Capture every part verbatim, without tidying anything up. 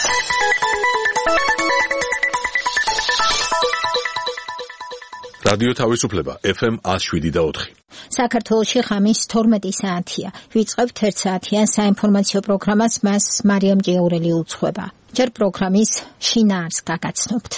რადიო თავისუფლება ეფ ემ one oh seven და four. საქართველოში ხამის თორმეტი საათია. ვიწყებთ ერთ საათიან საინფორმაციო პროგრამას, მას მარიამ ჭიაურელი უძღვება. ჯერ პროგრამის შინაარსს გაგაცნობთ.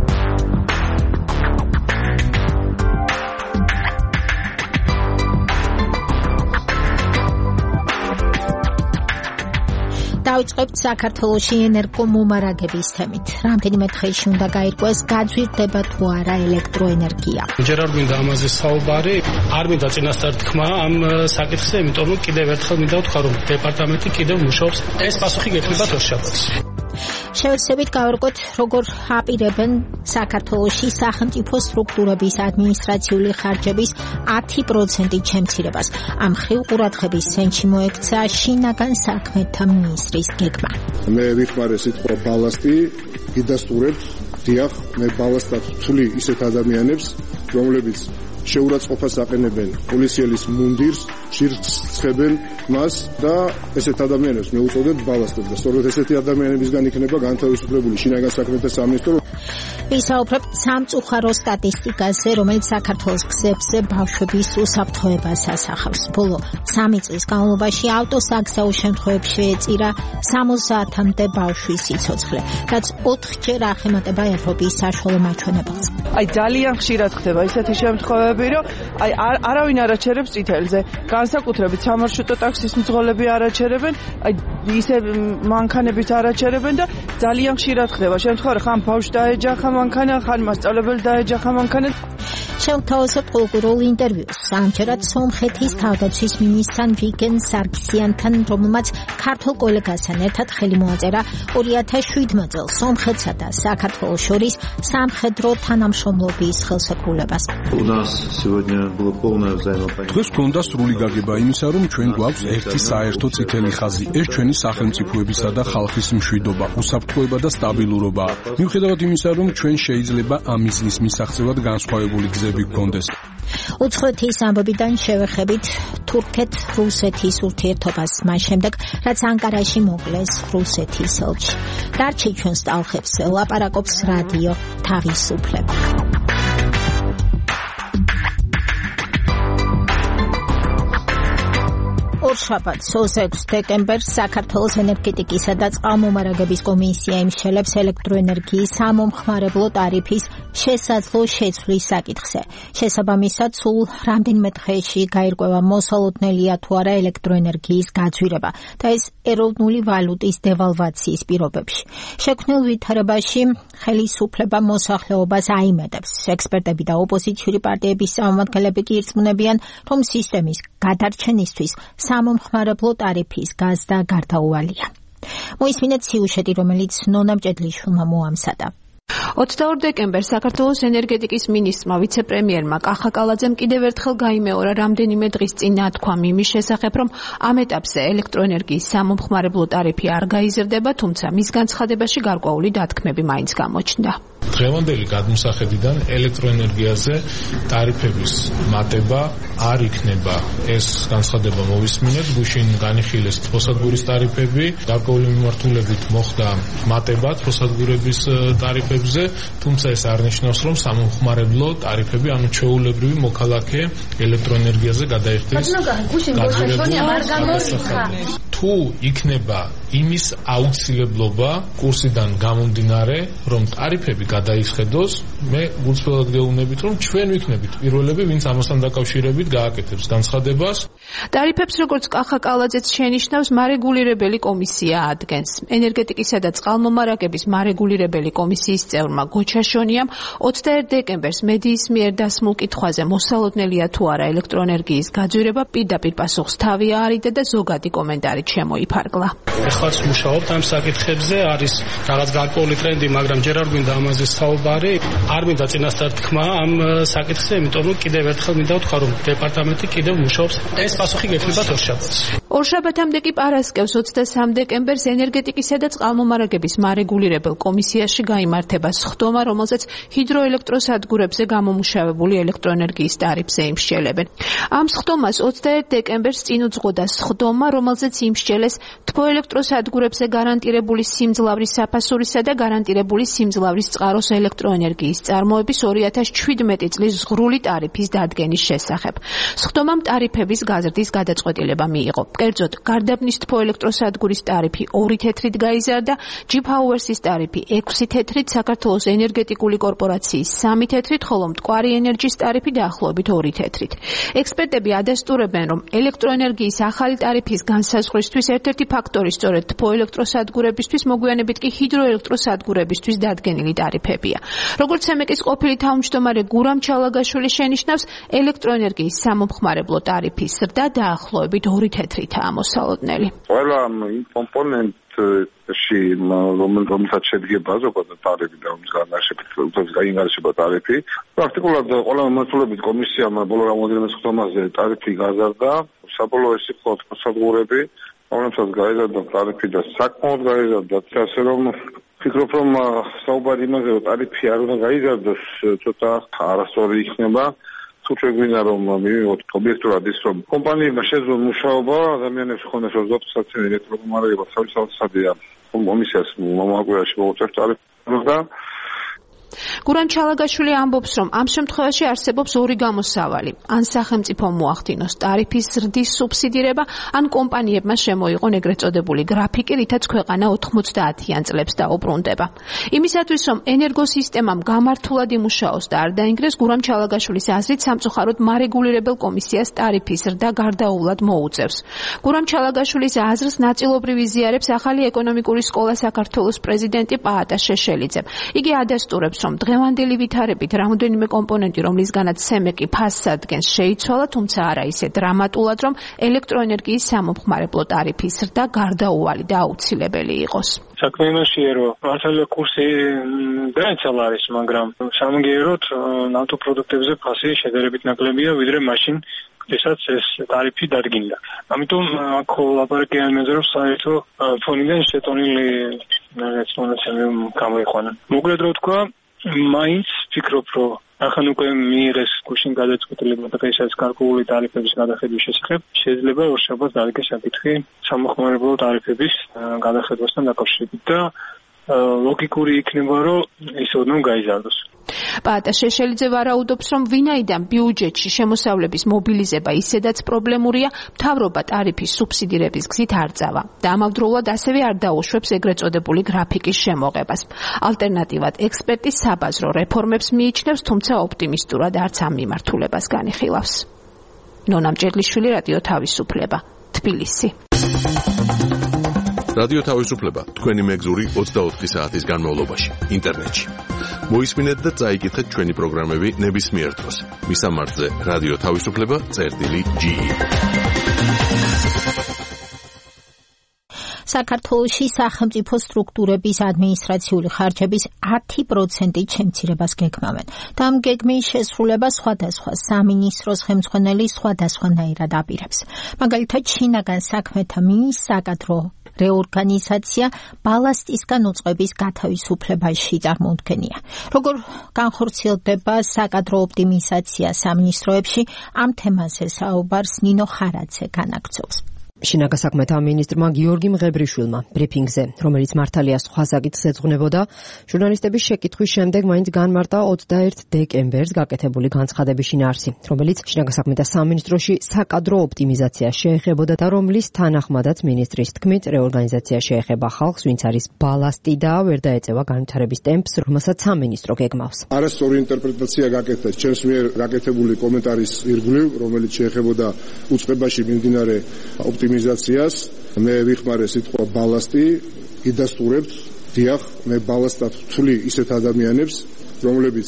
დავიწყებთ საქართველოში ენერგომომარაგების თემით. რამდენიმე დღეში უნდა გაირკვეს, გაძვირდება თუ არა ელექტროენერგია. ჯერ არ მინდა ამაზე საუბარი, არ მინდა წინასწარ თქმა ამ საკითხზე, იმიტომ რომ კიდევ ერთხელ მინდა ვთქვა, რომ დეპარტამენტი კიდევ მუშაობს. ეს პასუხი გექნება თორშაბათს. შევეცდებით გავარკვევთ, როგორ აპირებენ საქართველოში სახელმწიფო სტრუქტურების ადმინისტრაციული ხარჯების ten პროცენტის შემცირებას. ამ ხრივ ყურადღების ცენტრში მოექცა შინაგან საქმეთა მინისტრის გეგმა. მე ვიხმარე სიტყვა ბალასტი, გიდასტურებთ, დიახ, მე ბალასტად ვთვლი ისეთ ადამიანებს, რომლებიც შეურაცხყოფას აყენებენ პოლიციელის მუნდირს, ჭირს ცხებენ მას და ესეთ ადამიანებს მე უწოდებ ბალასტად და სწორედ ესეთი ადამიანებისგან იქნება განთავისუფლებული შინაგან საქმეთა სამინისტრო. ვისაუბრებთ სამწუხარო სტატისტიკაზე, რომელიც საქართველოს გზებზე ბავშვების უსაფრთხოებას ასახავს. ბოლო სამი წლის განმავლობაში ავტოსაგზაო შემთხვევებში შეეწირა სამოცამდე ბავშვის სიცოცხლე, რაც ოთხჯერ აღემატება ევროპის საშუალო მაჩვენებელს. აი ძალიან ხშირად ხდება ისეთი შემთხვევები, რომ აი არავინ არ აჩერებს წითელზე. განსაკუთრებით სამარშრუტო ტაქსის მძღოლები არ აჩერებენ, აი ისე მანქანებით არ აჩერებენ და ძალიან ხშირად ხდება შემთხვევა, ხან ბავშვი დაეჯახა მანქანა, ხან მასწავლებელი დაეჯახა მანქანა. შევთავაზოთ ყოველგვარულ ინტერვიუს. ამჯერად სომხეთის თავდაცვის მინისტრთან ვიგენ სარგსიანთან, რომელმაც ქართულ კოლეგასთან ერთად ხელი მოაწერა two thousand seven წელს სომხეთსა და საქართველოს შორის სამხედრო თანამშრომლობის ხელშეკრულებას. დღეს გვქონდა სრული გაგება იმისა, რომ ჩვენ გვაქვს ერთი საერთო წითელი ხაზი. ეს ჩვენი სახელმწიფოებისა და ხალხის მშვიდობა, უსაფრთხოება და სტაბილურობა. მიუხედავად იმისა, რომ ჩვენ შეიძლება ამ მიზნის მისაღწევად განსხვავებული გზები გქონდეს. უცხოეთის ამბობიდან შევეხებით თურქეთ-რუსეთის ურთიერთობას მას შემდეგ, რაც ანკარაში მოკლეს რუსეთის ელჩი. დარჩი ჩვენს ტალღებს ლაპარაკობს რადიო თავისუფლება. ორშაბათს ოცდაექვსი დეკემბერს საქართველოს ენერგეტიკისა და წყალმომარაგების კომისია იმსჯელებს ელექტროენერგიის სამომხმარებლო ტარიფის შესაძლო შეცვლის საკითხზე. შესაბამისად, სულ რამდენიმე დღეში გაირკვევა მოსალოდნელია თუ არა ელექტროენერგიის გაძვირება და ეს ეროვნული ვალუტის დევალვაციის პირობებში. შექმნილ ვითარებაში ხელისუფლება მოსახლეობას აიმედებს. ექსპერტები და ოპოზიციური პარტიების წარმომადგენლები კი ირწმუნებიან, რომ სისტემის გადარჩენისთვის სამომხმარებლო ტარიფის გაზდა გარდაუვალია. მოისმინეთ სიუჟეტი, რომელიც ნონა მჭედლიშვილმა მოამზადა. ოცდაორი დეკემბერს საქართველოს ენერგეტიკის მინისტრმა ვიცე-პრემიერმა კახა კალაძემ კიდევ ერთხელ გაიმეორა რამდენიმე დღის წინ ნათქვამი იმის შესახებ, რომ ამ ეტაპზე ელექტროენერგიის სამომხმარებლო ტარიფი არ გაიზრდება, თუმცა მის განცხადებაში გარკვეული დათქმები მაინც გამოჩნდა. დღევანდელი გადმოსახედიდან ელექტროენერგიაზე ტარიფების მატება არ იქნება. ეს განცხადება მოვისმინეთ, გუშინ განიხილეს თბოსადგურის ტარიფები, გარკვეული მიმართულებით მოხდა მატება თბოსადგურების ტარიფებზე, თუმცა ეს არ ნიშნავს, რომ სამომხმარებლო ტარიფები, ანუ ჩვეულებრივი მოქალაქე ელექტროენერგიაზე გადაიხდეს გაძვირება. თუ იქნება იმის აუცილებლობა კურსიდან გამომდინარე, რომ ტარიფები გადაიხედოს, მე გულწრფელად გეუბნებით, რომ ჩვენ ვიქნებით პირველები, ვინც ამასთან დაკავშირებით გააკეთებს განცხადებას. ტარიფებს, როგორც კახა კალაძეც შენიშნავს, მარეგულირებელი კომისია ადგენს. ენერგეტიკისა და წყალმომარაგების მარეგულირებელი კომისიის წევრმა გოჩაშონიამ ოცდაერთი დეკემბერს მედიის მიერ დასმულ კითხვაზე მოსალოდნელია თუ არა ელექტროენერგიის გაძვირება, პირდაპირ პასუხს თავი აარიდა და ზოგადი კომენტარით შემოიფარგლა. ეხლაც მუშაობთ ამ საკითხებზე, არის რაღაც გარკვეული ტრენდი, მაგრამ ჯერ არ მინდა ამაზე საუბარი, არ მინდა წინასწარ თქმა ამ საკითხზე, იმიტომ რომ კიდევ ერთხელ მინდა ვთქვა, რომ დეპარტამენტი კიდევ მუშაობს. ეს პასუხი გექნება თორშაბათს. ორშაბათამდე კი პარასკევს ოცდასამ დეკემბერს ენერგეტიკისა და წყალმომარაგების მარეგულირებელ კომისიაში გაიმართება სხდომა, რომელზეც ჰიდროელექტროსადგურებზე გამომუშავებული ელექტროენერგიის ტარიფზე იმსჯელებენ. Ამ სხდომას ოცდაერთ დეკემბერს წინ უძღოდა სხდომა, რომელზეც იმსჯელეს თბოელექტროსადგურებზე გარანტირებული სიმძლავრის საფასურისა და გარანტირებული სიმძლავრის წყაროს ელექტროენერგიის წარმოების ორი ათას შვიდმეტი წლის ზღვრული ტარიფის დადგენის შესახებ. სხდომამ ტარიფების გაზრდის გადაწყვეტილება მიიღო. კერძოდ, გარდაბნის თბოელექტროსადგურის ტარიფი ორი თეთრით გაიზარდა, G-Power-ის ტარიფი ექვსი თეთრით, საქართველოს ენერგეტიკული კორპორაციის სამი თეთრით, ხოლო მტკვარი ენერჯის ტარიფი დაახლოებით ორი თეთრით. ექსპერტები ადასტურებენ, რომ ელექტროენერგიის ახალი ტარიფის განსაზღვრისთვის ერთ-ერთი ფაქტორი სწორედ თბოელექტროსადგურებისთვის, მოგვიანებით კი ჰიდროელექტროსადგურებისთვის დადგენილი ტარიფებია. როგორც სემეკის ყოფილი თავმჯდომარე გურამ ჩალაგაშვილი შენიშნავს, ელექტროენერგიის სამომხმარებლო ტარიფის ზრდა დაახლოებით ორი თეთრითაა მოსალოდნელი. ყველა იმ კომპონენტში, რომელსაც შედგება ზოგადად ტარიფი და რომლის გაინგარიშება ტარიფი, პრაქტიკულად ყველა მიმართულებით კომისიამ ბოლო რამოდენიმე სხდომაზე ტარიფი გაზარდა, საბოლოო ეს იყო სადგურები, რომელსაც გაიზარდა ტარიფი და საკმაოდ გაიზარდა, ასე რომ ფიქრობ, რომ საუბარი იმაზე, რომ ტარიფი არ უნდა გაიზარდოს, ცოტა არასწორი იქნება. თუ შეგვინდა რომ მივიღოთ ობიექტურად ის რომ კომპანიებმა შეძლო მუშაობა ადამიანებს ხონდეს რომ ზოგადად ელექტრომომარაგება თავისთავადია კომისიას მომაკვირვებაში მოუწევს ტარიფს და გურამ ჩალაგაშვილი ამბობს, რომ ამ შემთხვევაში არსებობს ორი გამოსავალი. ან სახელმწიფო მოახდინოს ტარიფის ზრდის სუბსიდირება, ან კომპანიებმა შემოიღონ ეგრეთ წოდებული გრაფიკი, რითაც ქვეყანა ოთხმოცდაათიან წლებს დაუბრუნდება. იმისათვის, რომ ენერგოსისტემამ გამართულად იმუშაოს და არ დაინგრეს, გურამ ჩალაგაშვილის აზრით სამწუხაროდ მარეგულირებელ კომისიას ტარიფის ზრდა გარდაუვლად მოუწევს. გურამ ჩალაგაშვილის აზრს ნაწილობრივ იზიარებს ახალი ეკონომიკური სკოლა საქართველოს პრეზიდენტი პაატა შეშელიძე. იგი ადასტურებს, რომ დღევანდელი ვითარებით რამდენიმე კომპონენტი, რომლისგანაც სემეკი ფასს ადგენს, შეიცვალა, თუმცა არა ისე დრამატულად, რომ ელექტროენერგიის სამომხმარებლო ტარიფის ზრდა გარდაუვალი და აუცილებელი იყოს. საქმე იმაშია, რომ მართალია კურსი დაეცალა არის, მაგრამ სამაგიეროდ ნავთობპროდუქტებზე ფასი შედარებით ნაკლებია, ვიდრე მაშინ როდესაც ეს ტარიფი დადგინდა. ამიტომ აქ ლაპარაკი ამაზე, რომ საერთო ფონიდან შეტანილი რაღაცნაირად გამოიყვანა. მოკლედ რა თქვა, მაინც ფიქრობ, რომ ახლა უკვე მიიღეს გუშინ გადაწყვეტილება და ესაც გარკვეული ტარიფების გადახედვის შესახებ, შეიძლება ორშაბათს დადგეს საკითხი სამომხმარებლო ტარიფების გადახედვასთან დაკავშირებით და ლოგიკური იქნება, რომ ის ოდნავ გაიზარდოს. პაატა შეშელიძე ვარაუდობს, რომ ვინაიდან ბიუჯეტში შემოსავლების მობილიზება ისედაც პრობლემურია, მთავრობა ტარიფის სუბსიდირების გზით არ წავა და ამავდროულად ასევე არ დაუშვებს ეგრეთ წოდებული გრაფიკის შემოღებას. ალტერნატივად, ექსპერტი საბაზრო რეფორმებს მიიჩნევს, თუმცა ოპტიმისტურად არც ამ მიმართულებას განიხილავს. ნონა მჭედლიშვილი, რადიო თავისუფლება, თბილისი. რადიო თავისუფლება თქვენი მეგზური ოცდაოთხი საათის განმავლობაში ინტერნეტში. მოისმინეთ და წაიკითხეთ ჩვენი პროგრამები ნებისმიერ დროს. მისამართზე რადიო თავისუფლება წერტილი ჯი. საქართველოში სახელმწიფო სტრუქტურების ადმინისტრაციული ხარჯების ათი პროცენტით შემცირებას გეგმავენ. და ამ გეგმის შესრულება სხვადასხვა სამინისტროს ხელმძღვანელი სხვადასხვანაირად აპირებს. მაგალითად, შინაგან საქმეთა მინისტრატრო რეორგანიზაცია ბალასტისგან უწყების გათავისუფლებაში წარმოუდგენია. როგორ განხორციელდება საკადრო ოპტიმიზაცია სამინისტროებში, ამ თემაზე საუბარს ნინო ხარაძე განაგრძობს. შინაგან საქმეთა მინისტრმა გიორგი მღებრიშვილმა ბრიფინგზე, რომელიც მართალია სხვა საკითხს ეძღვნებოდა, ჟურნალისტების შეკითხვის შემდეგ მაინც განმარტა ოცდაერთ დეკემბერს გაკეთებული განცხადების შინაარსი, რომელიც შინაგან საქმეთა სამინისტროში საკადრო ოპტიმიზაციას შეეხებოდა და რომლის თანახმადაც მინისტრის თქმით რეორგანიზაცია შეეხება ხალხს, ვინც არის ბალასტი და ვერ დაეწევა განვითარების ტემპს, რომელსაც სამინისტრო გეგმავს. არასწორი ინტერპრეტაცია გაკეთდა ჩემს მიერ გაკეთებული კომენტარის ირგვლივ, რომელიც შეეხებოდა უწყებაში მიმდინარე ოპტიმიზაციას. მე ვიხმარე სიტყვა ბალასტი, გიდასტურებთ, დიახ, მე ბალასტად ვთვლი ისეთ ადამიანებს, რომლებიც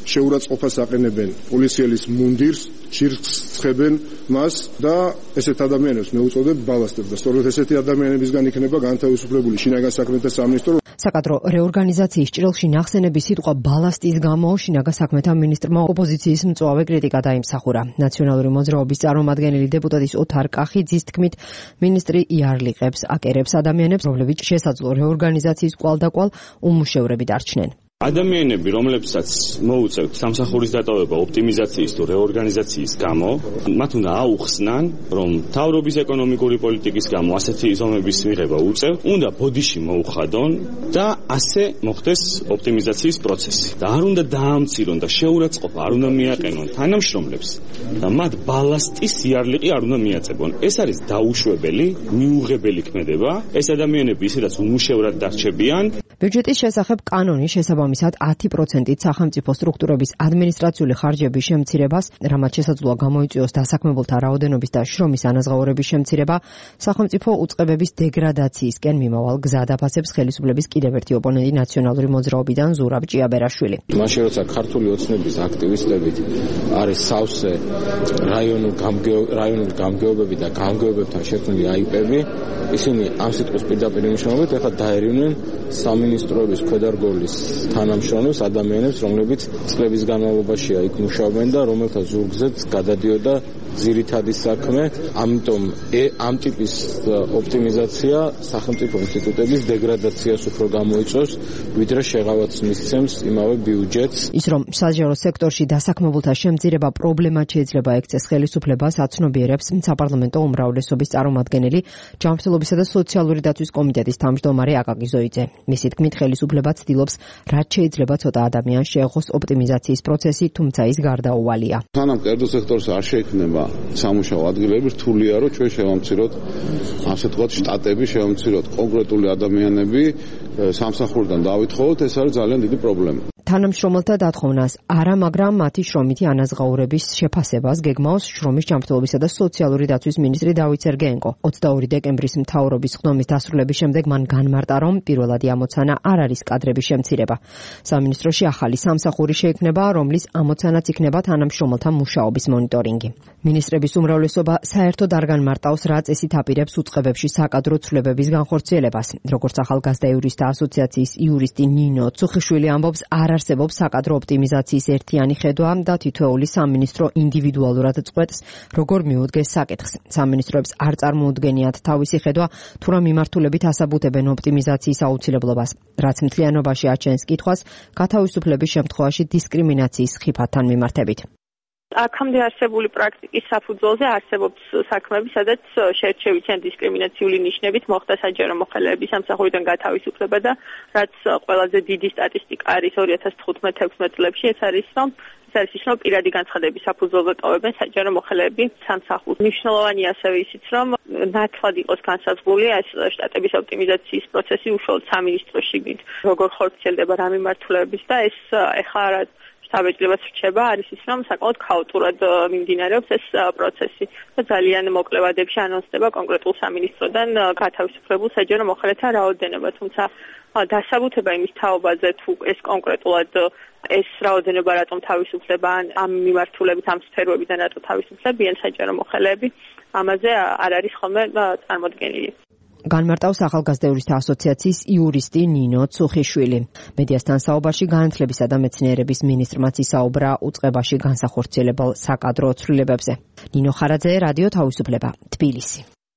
შეურაცხყოფას აყენებენ პოლიციელის მუნდირს, ჭირხს ცხებენ მას და ესეთ ადამიანებს მე უწოდებ ბალასტებს და სწორედ ესეთი ადამიანებისგან იქნება განთავისუფლებული შინაგან საქმეთა სამინისტრო. საკადრო რეორგანიზაციის ჭრილში ნახსენების სიტყვა ბალასტის გამო შინაგან საქმეთა მინისტრმა ოპოზიციის მწვავე კრიტიკა დაიმსახურა. ნაციონალური მოძრაობის წარმომადგენელი დეპუტატის ოთარ კახიძის თქმით, მინისტრი იარლიყებს, აკერებს ადამიანებს, რომლებიც შესაძლო რეორგანიზაციის კვალდაკვალ უმუშევრები დარჩნენ. ადამიანები, რომლებსაც მოუწევთ სამსახურის დატოვება ოპტიმიზაციის თუ რეორგანიზაციის გამო, მათ უნდა აუხსნან, რომ მთავრობის ეკონომიკური პოლიტიკის გამო ასეთი ზომების მიღება უწევთ, უნდა ბოდიში მოუხადონ და ასე მოხდეს ოპტიმიზაციის პროცესი. და არ უნდა დაამცირონ და შეურაცხყოფა არ უნდა მიაყენონ თანამშრომლებს და მათ ბალასტის იარლიყი არ უნდა მიაწებონ. ეს არის დაუშვებელი, მიუღებელი ქმედება. ეს ადამიანები ისედაც უმუშევრად დარჩებიან. ბიუჯეტის შესახებ კანონის შესაბამისად ათი პროცენტით სახელმწიფო სტრუქტურების ადმინისტრაციული ხარჯების შემცირებას, რამაც შესაძლოა გამოიწვიოს დასაქმებულთა რაოდენობის და შრომის ანაზღაურების შემცირება, სახელმწიფო უწყებების დეგრადაციისკენ მიმავალ გზად აფასებს ხელისუფლების კიდევ ერთი ოპონენტი ნაციონალური მოძრაობიდან ზურაბ ჭიაბერაშვილი. მაშინ როცა ქართული ოცნების აქტივისტებით არის სავსე რაიონულ რაიონული გამგეობები და გამგეობებთან შექმნილი აიპები, ისინი ამ სიტყვის პირდაპირ მნიშვნელობით ეხლა დაერევნენ სამინისტროების ქვედარგოლის თანამშრომლებს, ადამიანებს, რომლებიც წლების განმავლობაშია იქ მუშაობენ და რომელთა ზურგზეც გადადიოდა ძირითადი საქმე. ამიტომ ამ ტიპის ოპტიმიზაცია სახელმწიფო ინსტიტუტების დეგრადაციას უფრო გამოიწვევს, ვიდრე შეღავათს მისცემს იმავე ბიუჯეტს. ის რომ საჯარო სექტორში დასაქმებულთა შემცირება პრობლემად შეიძლება ექცეს ხელისუფლებას, აცნობიერებს საპარლამენტო უმრავლესობის წარმომადგენელი, ჯანმრთელობისა და სოციალური დაცვის კომიტეტის თავმჯდომარე აკაკი ზოიძე. მისი თქმით, ხელისუფლება ცდილობს, რაც შეიძლება ცოტა ადამიანს შეეხოს ოპტიმიზაციის პროცესი, თუმცა ის გარდაუვალია. სანამ კერძო სექტორს არ შეექმნება სამუშაო ადგილები, რთულია რომ ჩვენ შევამციროთ, ასე ვთქვათ, შტატები, შევამციროთ კონკრეტული ადამიანები, სამსახურიდან დავითხოვოთ, ეს არის ძალიან დიდი პრობლემა. თანამშრომელთა დათხოვნას არა, მაგრამ მათი შრომითი ანაზღაურების შეფასებას გეგმავს შრომის ჯანმრთელობისა და სოციალური დაცვის მინისტრი დავით სერგეენკო. ოცდაორი დეკემბრის მთავრობის ხდომის დასრულების შემდეგ მან განმარტა, რომ პირველადი ამოცანა არ არის კადრების შემცირება. სამინისტროში ახალი სამსახური შეიქმნება, რომლის ამოცანაც იქნება თანამშრომელთა მუშაობის მონიტორინგი. მინისტრების უმრავლესობა საერთოდ არ განმარტავს, რა წესით აპირებს უწყებებში საკადრო ცვლილებების განხორციელებას. როგორც ახალგაზრდა იურისტთა ასოციაციის იურისტი ნინო ცუხიშვილი ამბობს, არ არსებობს საკადრო ოპტიმიზაციის ერთიანი ხედვა და თითოეული სამინისტრო ინდივიდუალურად წყვეტს, როგორ მიუდგეს საკითხს. სამინისტროებს არ წარმოუდგენიათ თავისი ხედვა, თუ რა მიმართულებით ასაბუთებენ ოპტიმიზაციის აუცილებლობას, რაც მთლიანობაში აჩენს კითხვას გათავისუფლების შემთხვევაში დისკრიმინაციის ხიფათთან მიმართებით. აქამდე არსებული პრაქტიკის საფუძველზე არსებობს საქმეები, სადაც შერჩევითი ან დისკრიმინაციული ნიშნებით მოხდა საჯარო მოხელეების სამსახურიდან გათავისუფლება და რაც ყველაზე დიდი სტატისტიკა არის ორი ათას თხუთმეტ ექვსმეტ წლებში, ეს არის რომ ეს არის ის რომ პირადი განცხადების საფუძველზე ტოვებენ საჯარო მოხელეები სამსახურს. მნიშვნელოვანია ასევე ისიც რომ ნათლად იყოს განსაზღვრული ეს შტატების ოპტიმიზაციის პროცესი უშუალოდ სამინისტროს შიგნით, როგორ ხორციელდება რა მიმართულებით და ეს ეხლა რა საბეჭდილებას რჩება არის ის რომ საკმაოდ ქაოტურად მიმდინარეობს ეს პროცესი და ძალიან მოკლე ვადებში ანონსდება კონკრეტულ სამინისტროდან გათავისუფლებულ საჯარო მოხელეთა რაოდენობა, თუმცა დასაბუთება იმის თაობაზე თუ ეს კონკრეტულად ეს რაოდენობა რატომ თავისუფლება ან ამ მიმართულებით ამ სფეროებიდან რატო თავისუფლებიან საჯარო მოხელეები, ამაზე არ არის ხოლმე წარმოდგენილი. განმარტავს ახალგაზრდა იურისტთა ასოციაციის იურისტი ნინო ცუხიშვილი. მედიასთან საუბარში განათლებისა და მეცნიერების მინისტრმაც ისაუბრა უწყებაში განსახორციელებელ საკადრო ცვლილებებზე. ნინო ხარაძე, რადიო თავისუფლება, თბილისი.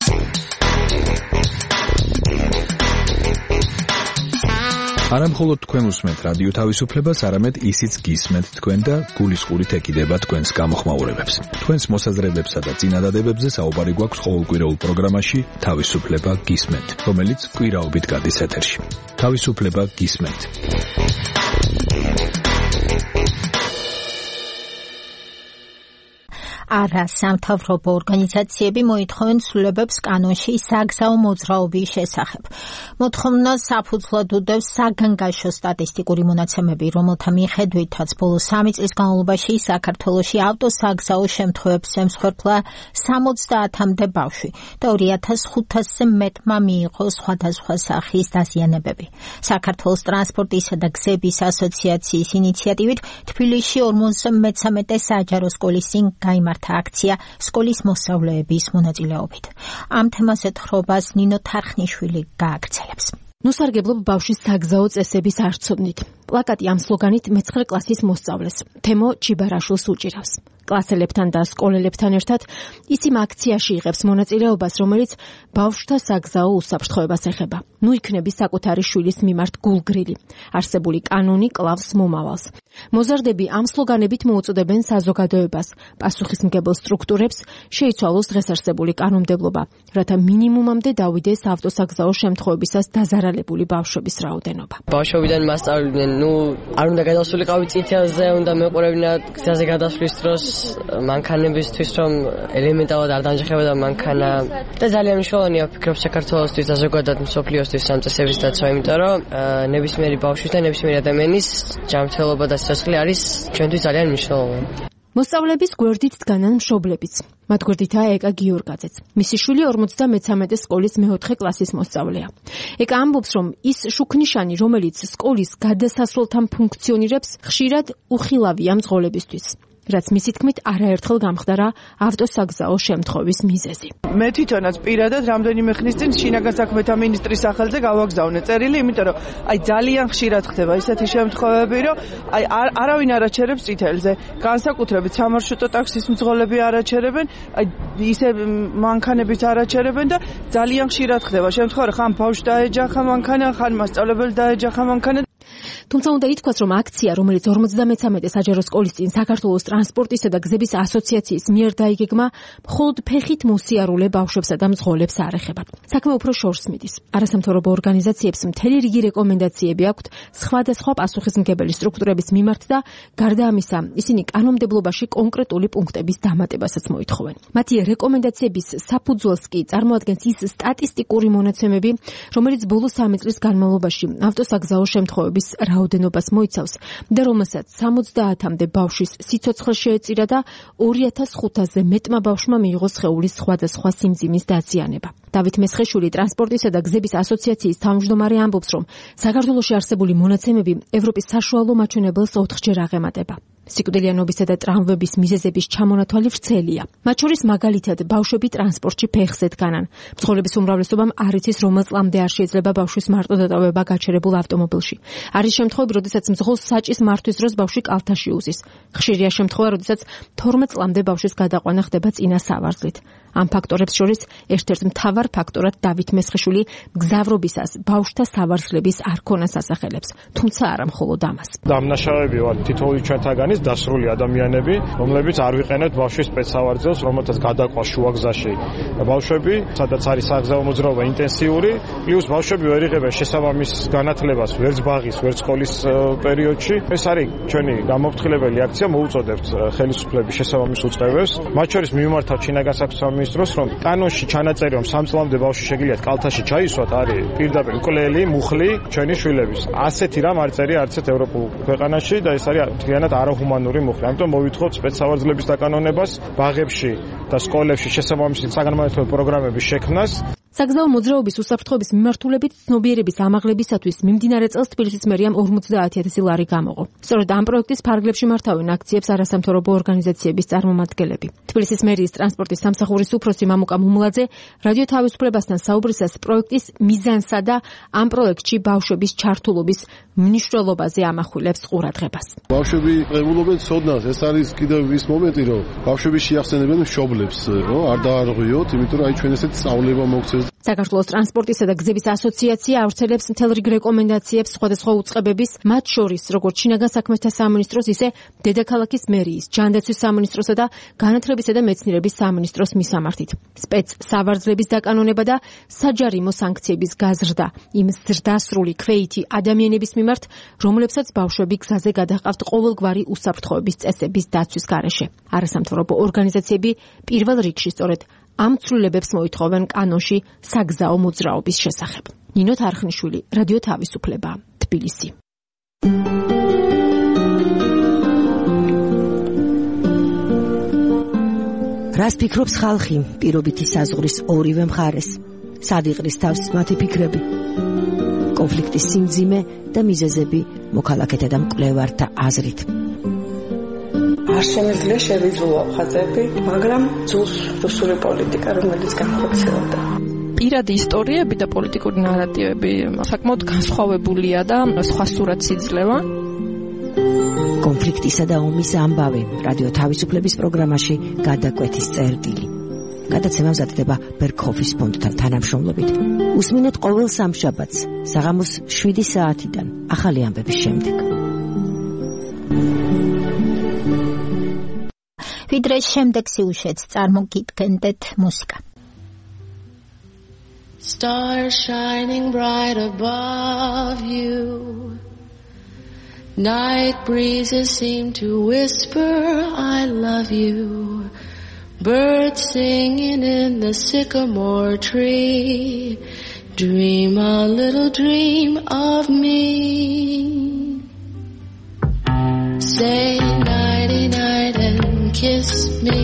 არა მხოლოდ თქვენ უსმენთ რადიო თავისუფლებას, არამედ ისიც გისმენთ თქვენ და გულისყურით ეკიდება თქვენს გამოხმაურებებს. თქვენს მოსაზრებებსა და წინადადებებზე საუბარი გვაქვს ყოველკვირეულ პროგრამაში თავისუფლება გისმენთ, რომელიც კვირაობით გადის ეთერში. თავისუფლება გისმენთ. არასამთავრობო ორგანიზაციები მოითხოვენ ცვლილებებს კანონში საგზაო მოძრაობის შესახებ. მოთხოვნას საფუძვლად უდევს საგანგაშო სტატისტიკური მონაცემები, რომელთა მიხედვითაც ბოლო სამი წლის განმავლობაში საქართველოში ავტოსაგზაო შემთხვევებს ემსხვერპლა სამოცდაათამდე ბავშვი და ორი ათას ხუთასზე მეტმა მიიღო სხვადასხვა სახის დაზიანებები. საქართველოს ტრანსპორტისა და გზების ასოციაციის ინიციატივით თბილისში ორმოცდამეცამეტე საჯარო სკოლის წინ გაიმართა აქცია სკოლის მოსწავლეების მონაწილეობით. ამ თემაზე თხრობას ნინო თარხნიშვილი გააგრძელებს. ნუსარგებლობ ბავშვის საგზაო წესების არ ცოდნით. პლაკატი ამ სლოგანით მეცხრე კლასის მოსწავლეს თემო ჩიბარაშვილს უჭირავს. კლასელებთან და სკოლელებთან ერთად ის იმ აქციაში იღებს მონაწილეობას, რომელიც ბავშვთა საგზაო უსაფრთხოებას ეხება. ნუ იქნები საკუთარი შვილის მიმართ გულგრილი. არსებული კანონი კლავს მომავალს. მოზარდები ამ სლოგანებით მოუწოდებენ საზოგადოებას, პასუხისმგებელ სტრუქტურებს შეიცვალოს დღეს არსებული კანონმდებლობა, რათა მინიმუმამდე დავიდეს ავტოსაგზაო შემთხვევებისას დაზარალებული ბავშვების რაოდენობა. ბავშვობიდან მასწავლებდნენ, ნუ არ უნდა გადასულიყავი წითელზე, უნდა მეყურებინა გზაზე გადასვლის დროს მანქანებისთვის, რომ ელემენტარულად არ დამჯერებოდა მანქანა და ძალიან მნიშვნელოვანია ვფიქრობ საქართველოსთვის და ზოგადად მსოფლიოსთვის ამ წესების დაცვა, იმიტომ რომ ნებისმიერი ბავშვის და ნებისმიერი ადამიანის ჯანმრთელობა და სიცოცხლე არის ჩვენთვის ძალიან მნიშვნელოვანი. მოსწავლეების გვერდით დგანან მშობლებიც. მათ გვერდითაა ეკა გიორგაძეც. მისი შვილი ორმოცდამეცამეტე სკოლის მეოთხე კლასის მოსწავლეა. ეკა ამბობს, რომ ის შუქნიშანი, რომელიც სკოლის გადასასვლელთან ფუნქციონირებს, ხშირად უხილავია მძღოლებისთვის. რაც მისი თქმით არაერთხელ გამხდარა ავტოსაგზაო შემთხვევის მიზეზი. მე თვითონაც პირადად რამდენიმე ხნის წინ შინაგან საქმეთა მინისტრის სახელზე გავაგზავნე წერილი, იმიტომ რომ აი ძალიან ხშირად ხდება ისეთი შემთხვევები, რომ აი არავინ არ აჩერებს წითელზე, განსაკუთრებით სამარშრუტო ტაქსის მძღოლები არ აჩერებენ, აი ისე მანქანებით არ აჩერებენ და ძალიან ხშირად ხდება შემთხვევა, ხან ბავშვს დაეჯახა მანქანა, ხან მასწავლებელი დაეჯახა მანქანა. თუმცა უნდა ითქვას, რომ აქცია, რომელიც ორმოცდამეცამეტე საჯარო სკოლის წინ საქართველოს ტრანსპორტისა და გზების ასოციაციის მიერ დაიგეგმა, მხოლოდ ფეხით მოსიარულე ბავშვებსა და მძღოლებს არ ეხება. საქმე უფრო შორს მიდის. არასამთავრობო ორგანიზაციებს მთელი რიგი რეკომენდაციები აქვთ სხვადასხვა პასუხისმგებელი სტრუქტურების მიმართ და გარდა ამისა, ისინი კანონმდებლობაში კონკრეტული პუნქტების დამატებასაც მოითხოვენ. მათი რეკომენდაციების საფუძველს კი წარმოადგენს ის სტატისტიკური მონაცემები, რომელიც ბოლო სამი წლის განმავლობაში ავტოსაგზაო შემთხვევების რაოდენობას მოიცავს და რომელსაც სამოცდაათამდე ბავშვის სიცოცხლე შეეწირა და ორი ათას ხუთასზე მეტმა ბავშვმა მიიღო სხეულის სხვადასხვა სიმძიმის დაზიანება. დავით მესხეშვილი ტრანსპორტისა და გზების ასოციაციის თავმჯდომარე ამბობს, რომ საქართველოში არსებული მონაცემები ევროპის საშუალო მაჩვენებელს ოთხჯერ აღემატება. სიკვდილიანობისა და ტრამვების მიზეზების ჩამონათვალი ვრცელია. მათ შორის მაგალითად ბავშვები ტრანსპორტში ფეხზე დგანან. მძღოლების უმრავლესობამ არ იცის, რომელ წლამდე არ შეიძლება ბავშვის მარტო დატოვება გაჩერებულ ავტომობილში. არის შემთხვევები, როდესაც მძღოლს საჭის მართვის დროს ბავშვი კალთაში უზის. ხშირია შემთხვევა, როდესაც თორმეტ წლამდე ბავშვის გადაყვანა ხდება წინა სავარძლით. ამ ფაქტორებს შორის ერთ-ერთ მთავარ ფაქტორად დავით მესხეშვილი მგზავრობისას ბავშვთა სავარძლების არ ქონას ასახელებს, თუმცა არა მხოლოდ ამას. დამნაშავეები ვართ თითოეული ჩვენთაგანის დასრული ადამიანები, რომლებიც არ ვიყენებთ ბავშვის სპეცსავარძელს, რომელთაც გადაყვა შუაგზაში ბავშვები, სადაც არის საგზაო მოძრაობა ინტენსიური, პლუს ბავშვები ვერ იღებენ შესაბამის განათლებას ვერც ბაღის, ვერც სკოლის პერიოდში. ეს არის ჩვენი გამოფრთხილებელი აქცია, მოუწოდებთ ხელისუფლების შესაბამის უწყებებს, მათ შორის მიმართავთ შინაგან საქმეთა მინისტრს, რომ კანონში ჩანაწერი, რომ სამ წლამდე ბავშვი შეგიძლიათ კალთაში ჩაისვათ, არის პირდაპირ მკვლელი, მუხლი ჩვენი შვილების. ასეთი რამ არ წერია არც ერთ ევროპულ ქვეყანაში და ეს არის მთლიანად არაჰუმანური მუხლი. ამიტომ მოვითხოვთ სპეცსავარძლების დაკანონებას, ბაღებში და სკოლებში შესაბამისი საგანმანათლებლო პროგრამების შექმნას. საგზაო მოძრაობის უსაფრთხოების მიმართულებით ცნობიერების ამაღლებისათვის მიმდინარე წელს თბილისის მერიამ ორმოცდაათი ათასი ლარი გამოყო. სწორედ ამ პროექტის ფარგლებში მართავენ აქციებს არასამთავრობო ორგანიზაციების წარმომადგენლები. თბილისის მერიის ტრანსპორტის სამსახურის უფროსი მამუკა მუმლაძე რადიო თავისუფლებასთან საუბრისას პროექტის მიზანსა და ამ პროექტში ბავშვების ჩართულობის მნიშვნელობაზე ამახვილებს ყურადღებას. ბავშვები ყრებულობენ ცოდნას, ეს არის კიდევ ის მომენტი, რომ ბავშვები შეახსენებენ მშობლებს, რომ არ დაარღვიოთ, იმიტომ რომ აი ჩვენ ესეთ სწავლება მოგცეს საქართველოს ტრანსპორტისა და გზების ასოციაცია ავრცელებს მთელ რიგ რეკომენდაციებს სხვადასხვა უწყებების, მათ შორის როგორც შინაგან საქმეთა სამინისტროს, ისე დედაქალაქის მერიის, ჯანდაცვის სამინისტროსა და განათლებისა და მეცნიერების სამინისტროს მისამართით. სპეც სავარძლების დაკანონება და საჯარიმო სანქციების გაზრდა იმ ზრდასრული ქვეითი ადამიანების მიმართ, რომლებსაც ბავშვები გზაზე გადაჰყავთ ყოველგვარი უსაფრთხოების წესების დაცვის გარეშე. არასამთავრობო ორგანიზაციები პირველ რიგში სწორედ ამ ცვლილებებს მოითხოვენ კანონში საგზაო მოძრაობის შესახებ. ნინო თარხნიშვილი, რადიო თავისუფლება, თბილისი. რას ფიქრობს ხალხი პირობითი საზღვრის ორივე მხარეს? სად იყრის თავს მათი ფიქრები? კონფლიქტის სიმძიმე და მიზეზები მოქალაქეთა და მკვლევართა აზრით. არ შემიძლია შევიძულო ხაზები, მაგრამ ძულს რუსული პოლიტიკა, რომელიც განხორციელდა. პირადი ისტორიები და პოლიტიკური ნარატივები საკმაოდ განსხვავებულია და სხვა სურათს იძლევა. კონფლიქტისა და ომის ამბავი რადიო თავისუფლების პროგრამაში გადაკვეთის წერტილი. გადაცემა მზადდება ბერქოფის ფონდთან თანამშრომლობით. უსმინეთ ყოველ სამშაბათს საღამოს შვიდი საათიდან ახალი ამბების შემდეგ. ვიდრე შემდეგ სიუჟეტს წარმოგიდგენდეთ მუსიკა. Stars shining bright above you. Night breezes seem to whisper I love you. Birds singing in the sycamore tree. Dream a little dream of me. Say nighty night and kiss me.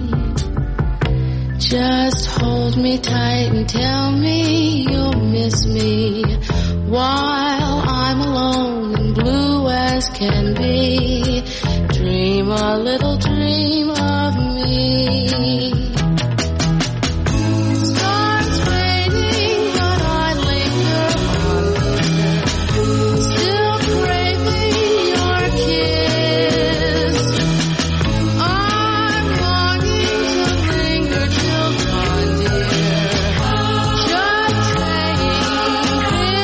Just hold me tight and tell me you'll miss me while I'm alone and blue as can be. Dream a little dream of me. Stars fading, but I linger on, still craving your kiss. I'm longing to linger till dawn, dear. Just saying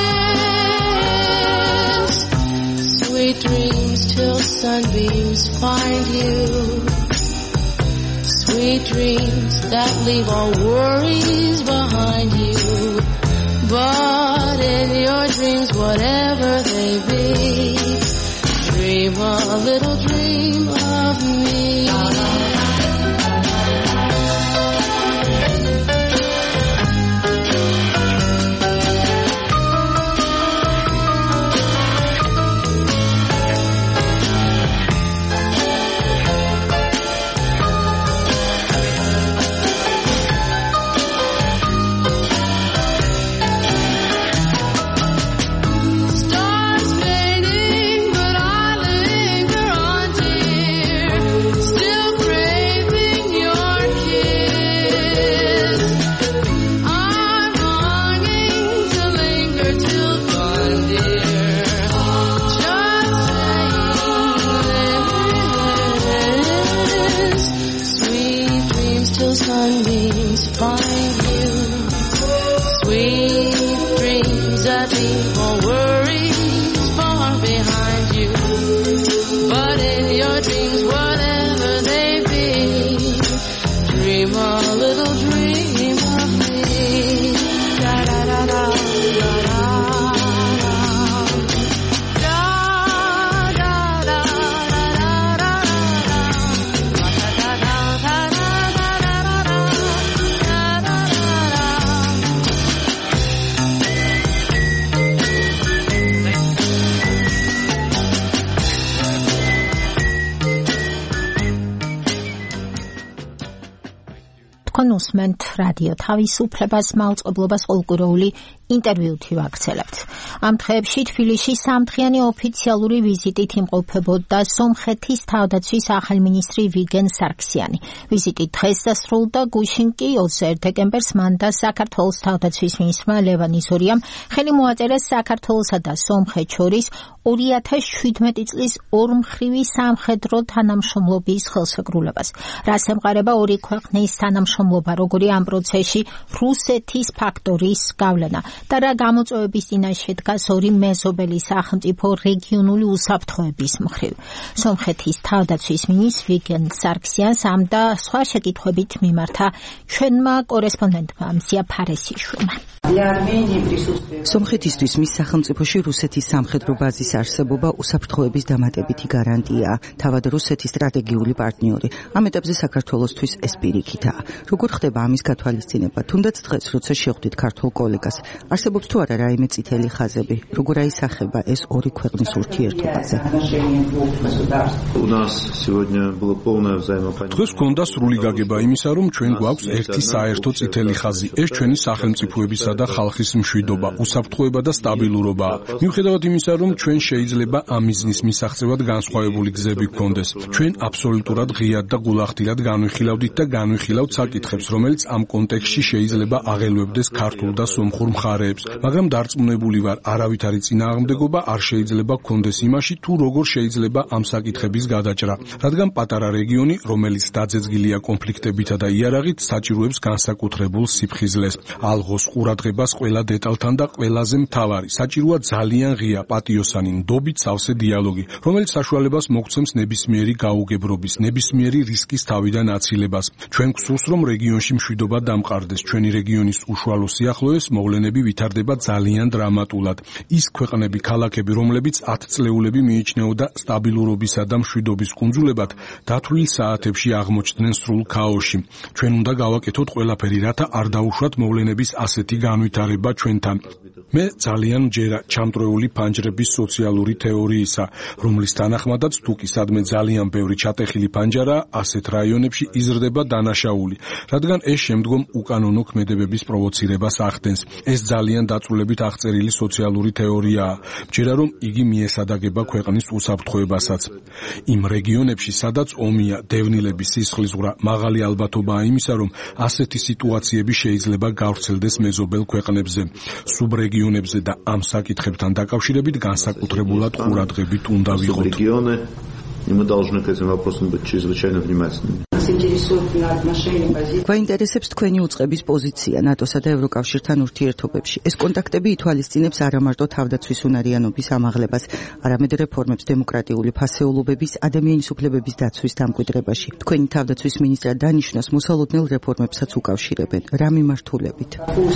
this. Sweet dreams till sunbeams find you. Sweet dreams that leave all worries behind you. But in your dreams, whatever they be, dream a little dream of me. Stars fading, but I linger on, dear. Still craving your kiss. I'm longing to linger till dawn, dear. Just saying this. Sweet dreams till sunbeams find you. Sweet dreams that leave all worries far behind you. But in your dreams, whatever they be, dream a little dream of me. Da da da da da da. Da da da da da da თქვენ უსმენთ რადიო თავისუფლებას, მაუწყებლობას ყოლკუროული ინტერვიუთი ვაქცელებთ. ამ დღეებში თბილისში სამდღიანი ოფიციალური ვიზიტით იმყოფებოდა სომხეთის თავდაცვის ახალმინისტრი ვიგენ სარქსიანი. ვიზიტი დღეს დასრულდა გუშინ კი ოცდაერთი დეკემბერს მან და საქართველოს თავდაცვის მინისტრმა ლევან იზორიამ ხელი მოაწერეს საქართველოსა და სომხეთს შორის ორი ათას შვიდმეტი წლის ორმხრივი სამხედრო თანამშრომლობის ხელშეკრულებას. რაც ემყარება ორი ქვეყნის თანამშრომლობა, როგორი ამ პროცესში რუსეთის ფაქტორის გავლენა და რა გამოწვევების წინაშე დგას ორი მეზობელი სახელმწიფო რეგიონული უსაფრთხოების მხრივ. სომხეთის თავდაცვის მინისტრ ვიგენ სარქსიანს ამ და სხვა შეკითხვებით მიმართა ჩვენმა კორესპონდენტმა მზია ფარესიშვილმა. სომხეთისთვის მის სახელმწიფოში რუსეთის სამხედრო ბაზის არსებობა უსაფრთხოების დამატებითი გარანტია, თავად რუსეთის სტრატეგიული პარტნიორი. ამ ეტაპზე საქართველოსთვის ეს პირიქითაა. როგორ ხდება ამის გათვალისწინება? თუნდაც დღეს, როცა შეხვდით ქართულ კოლეგას, არსებობს თუ არა რაიმე წითელი ხაზები? როგორ აისახება ეს ორი ქვეყნის ურთიერთობაზე? დღეს გვქონდა სრული გაგება იმისა, რომ ჩვენ გვაქვს ერთი საერთო წითელი ხაზი. ეს ჩვენი სახელმწიფოებისა და ხალხის მშვიდობა, უსაფრთხოება და სტაბილურობაა. მიუხედავად იმისა, რომ ჩვენ შეიძლება ამ მიზნის მისაღწევად განსხვავებული გზები გქონდეს, ჩვენ აბსოლუტურად ღიად და გულახდილად განვიხილავდით და განვიხილავთ საკითხებს, რომელიც ამ კონტექსტში შეიძლება აღელვებდეს ქართულ და სომხურ მხარეებს, მაგრამ დარწმუნებული ვარ, არავითარი წინააღმდეგობა არ შეიძლება გქონდეს იმაში, თუ როგორ შეიძლება ამ საკითხების გადაჭრა, რადგან პატარა რეგიონი, რომელიც დაძეძგილია კონფლიქტებითა და იარაღით, საჭიროებს განსაკუთრებულ სიფხიზლეს, ალღოს ყურადღებას ყველა დეტალთან და ყველაზე მთავარი, საჭიროა ძალიან ღია, პატიოსანი, ნდობით სავსე დიალოგი, რომელიც საშუალებას მოგცემს ნებისმიერი გაუგებრობის, ნებისმიერი რისკის თავიდან აცილებას. ჩვენ გვსურს, რომ რეგიონში მშვიდობა დამყარდეს, ჩვენი რეგიონის უშუალო სიახლოვეს მოვლენები ვითარდება ძალიან დრამატულად. ის ქვეყნები, ქალაქები, რომლებიც ათწლეულები მიიჩნეოდა სტაბილურობისა და მშვიდობის კუნძულებად, დათვლილ საათებში აღმოჩნდნენ სრულ ქაოსში. ჩვენ უნდა გავაკეთოთ ყველაფერი, რათა არ დაუშვათ მოვლენების ასეთი განვითარება ჩვენთან. მე ძალიან მჯერა ჩამტვრეული ფანჯრების სოციალური თეორიისა, რომლის თანახმადაც თუკი სადმე ძალიან ბევრი ჩატეხილი ფანჯარაა, ასეთ რაიონებში იზრდება დანაშაული, რადგან ეს შემდგომ უკანონო ქმედებების პროვოცირებას ახდენს. ეს ძალიან დაწვრილებით აღწერილი სოციალური თეორიაა. მჯერა რომ იგი მიესადაგება ქვეყნის უსაფრთხოებასაც. იმ რეგიონებში, სადაც ომია, დევნილების სისხლისღვრა, მაღალი ალბათობაა იმისა, რომ ასეთი სიტუაციები შეიძლება გავრცელდეს მეზობელ ქვეყნებზე, სუბრეგიონებზე და ამ საკითხებთან დაკავშირებით განსაკუთრებულად ყურადღებით უნდა ვიყოთ. И мы должны к этим вопросам быть чрезвычайно внимательными. გვაინტერესებს თქვენი უწყების პოზიცია ნატოსა და ევროკავშირთან ურთიერთობებში. ეს კონტაქტები ითვალისწინებს არა მარტო თავდაცვის უნარიანობის ამაღლებას, არამედ რეფორმებს დემოკრატიული ფასეულობების, ადამიანის უფლებების დაცვის დამკვიდრებაში. თქვენი თავდაცვის მინისტრად დანიშნოს მოსალოდნელ რეფორმებსაც უკავშირებენ. რა მიმართულებით?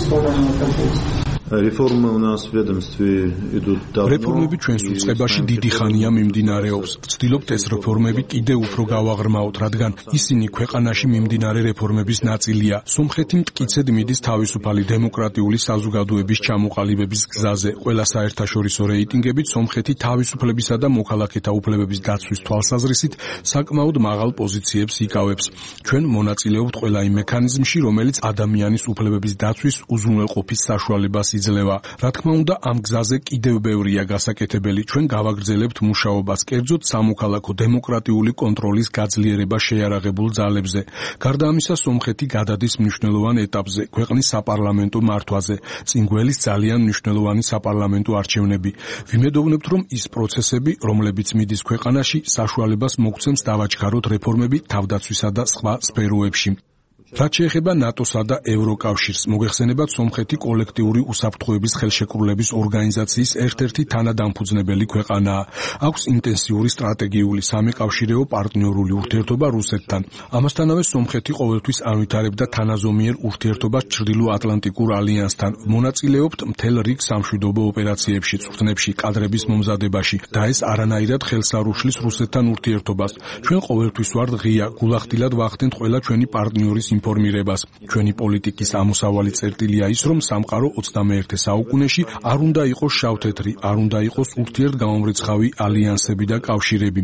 Реформы у нас в ведомстве идут давно. რეფორმები ჩვენს უწყებაში დიდი ხანია მიმდინარეობს. ვცდილობთ ეს რეფორმები კიდევ უფრო გავაღრმაოთ, რადგან ისინი ქვეყანაში მიმდინარე რეფორმების ნაწილია. სომხეთი მტკიცედ მიდის თავისუფალი დემოკრატიული საზოგადოების ჩამოყალიბების გზაზე. ყველა საერთაშორისო რეიტინგებით სომხეთი თავისუფლებისა და მოქალაქეთა უფლებების დაცვის თვალსაზრისით საკმაოდ მაღალ პოზიციებს იკავებს. ჩვენ მონაწილეობთ ყველა იმ მექანიზმში, რომელიც ადამიანის უფლებების დაცვის უზრუნველყოფის საშუალებას იძლევა. რა თქმა უნდა, ამ გზაზე კიდევ ბევრია გასაკეთებელი. ჩვენ გავაგრძელებთ მუშაობას, კერძოდ სამოქალაქო დემოკრატიული კონტროლის გაძლიერება შეიარაღებულ ძალებზე. გარდა ამისა, სომხეთი გადადის მნიშვნელოვან ეტაპზე, ქვეყნის საპარლამენტო მართვაზე. წინ გველის ძალიან მნიშვნელოვანი საპარლამენტო არჩევნები. ვიმედოვნებთ, რომ ის პროცესები, რომლებიც მიდის ქვეყანაში, საშუალებას მოგცემს დავაჩქაროთ რეფორმები თავდაცვისა და სხვა სფეროებში. რაც შეეხება ნატოსა და ევროკავშირს, მოგეხსენებათ, სომხეთი კოლექტიური უსაფრთხოების ხელშეკრულების ორგანიზაციის ერთ-ერთი თანადამფუძნებელი ქვეყანაა. აქვს ინტენსიური სტრატეგიული სამეკავშირეო პარტნიორული ურთიერთობა რუსეთთან. ამასთანავე სომხეთი ყოველთვის ანვითარებდა თანაზომიერ ურთიერთობას ჩრდილო-ატლანტიკურ ალიანსთან. მონაწილეობთ მთელ რიგ სამშვიდობო ოპერაციებში, წვრთნებში, კადრების მომზადებაში და ეს არანაირად ხელს არ უშლის რუსეთთან ურთიერთობას. ჩვენ ყოველთვის ვართ ღია, გულახდილად ვახდენთ ყველა ჩვენი პარტნიორის ინფორმირებას. ჩვენი პოლიტიკის ამოსავალი წერტილია ის, რომ სამყარო ოცდამეერთე საუკუნეში არ უნდა იყოს შავთეთრი, არ უნდა იყოს ურთიერთგამომრიცხავი ალიანსები და კავშირები.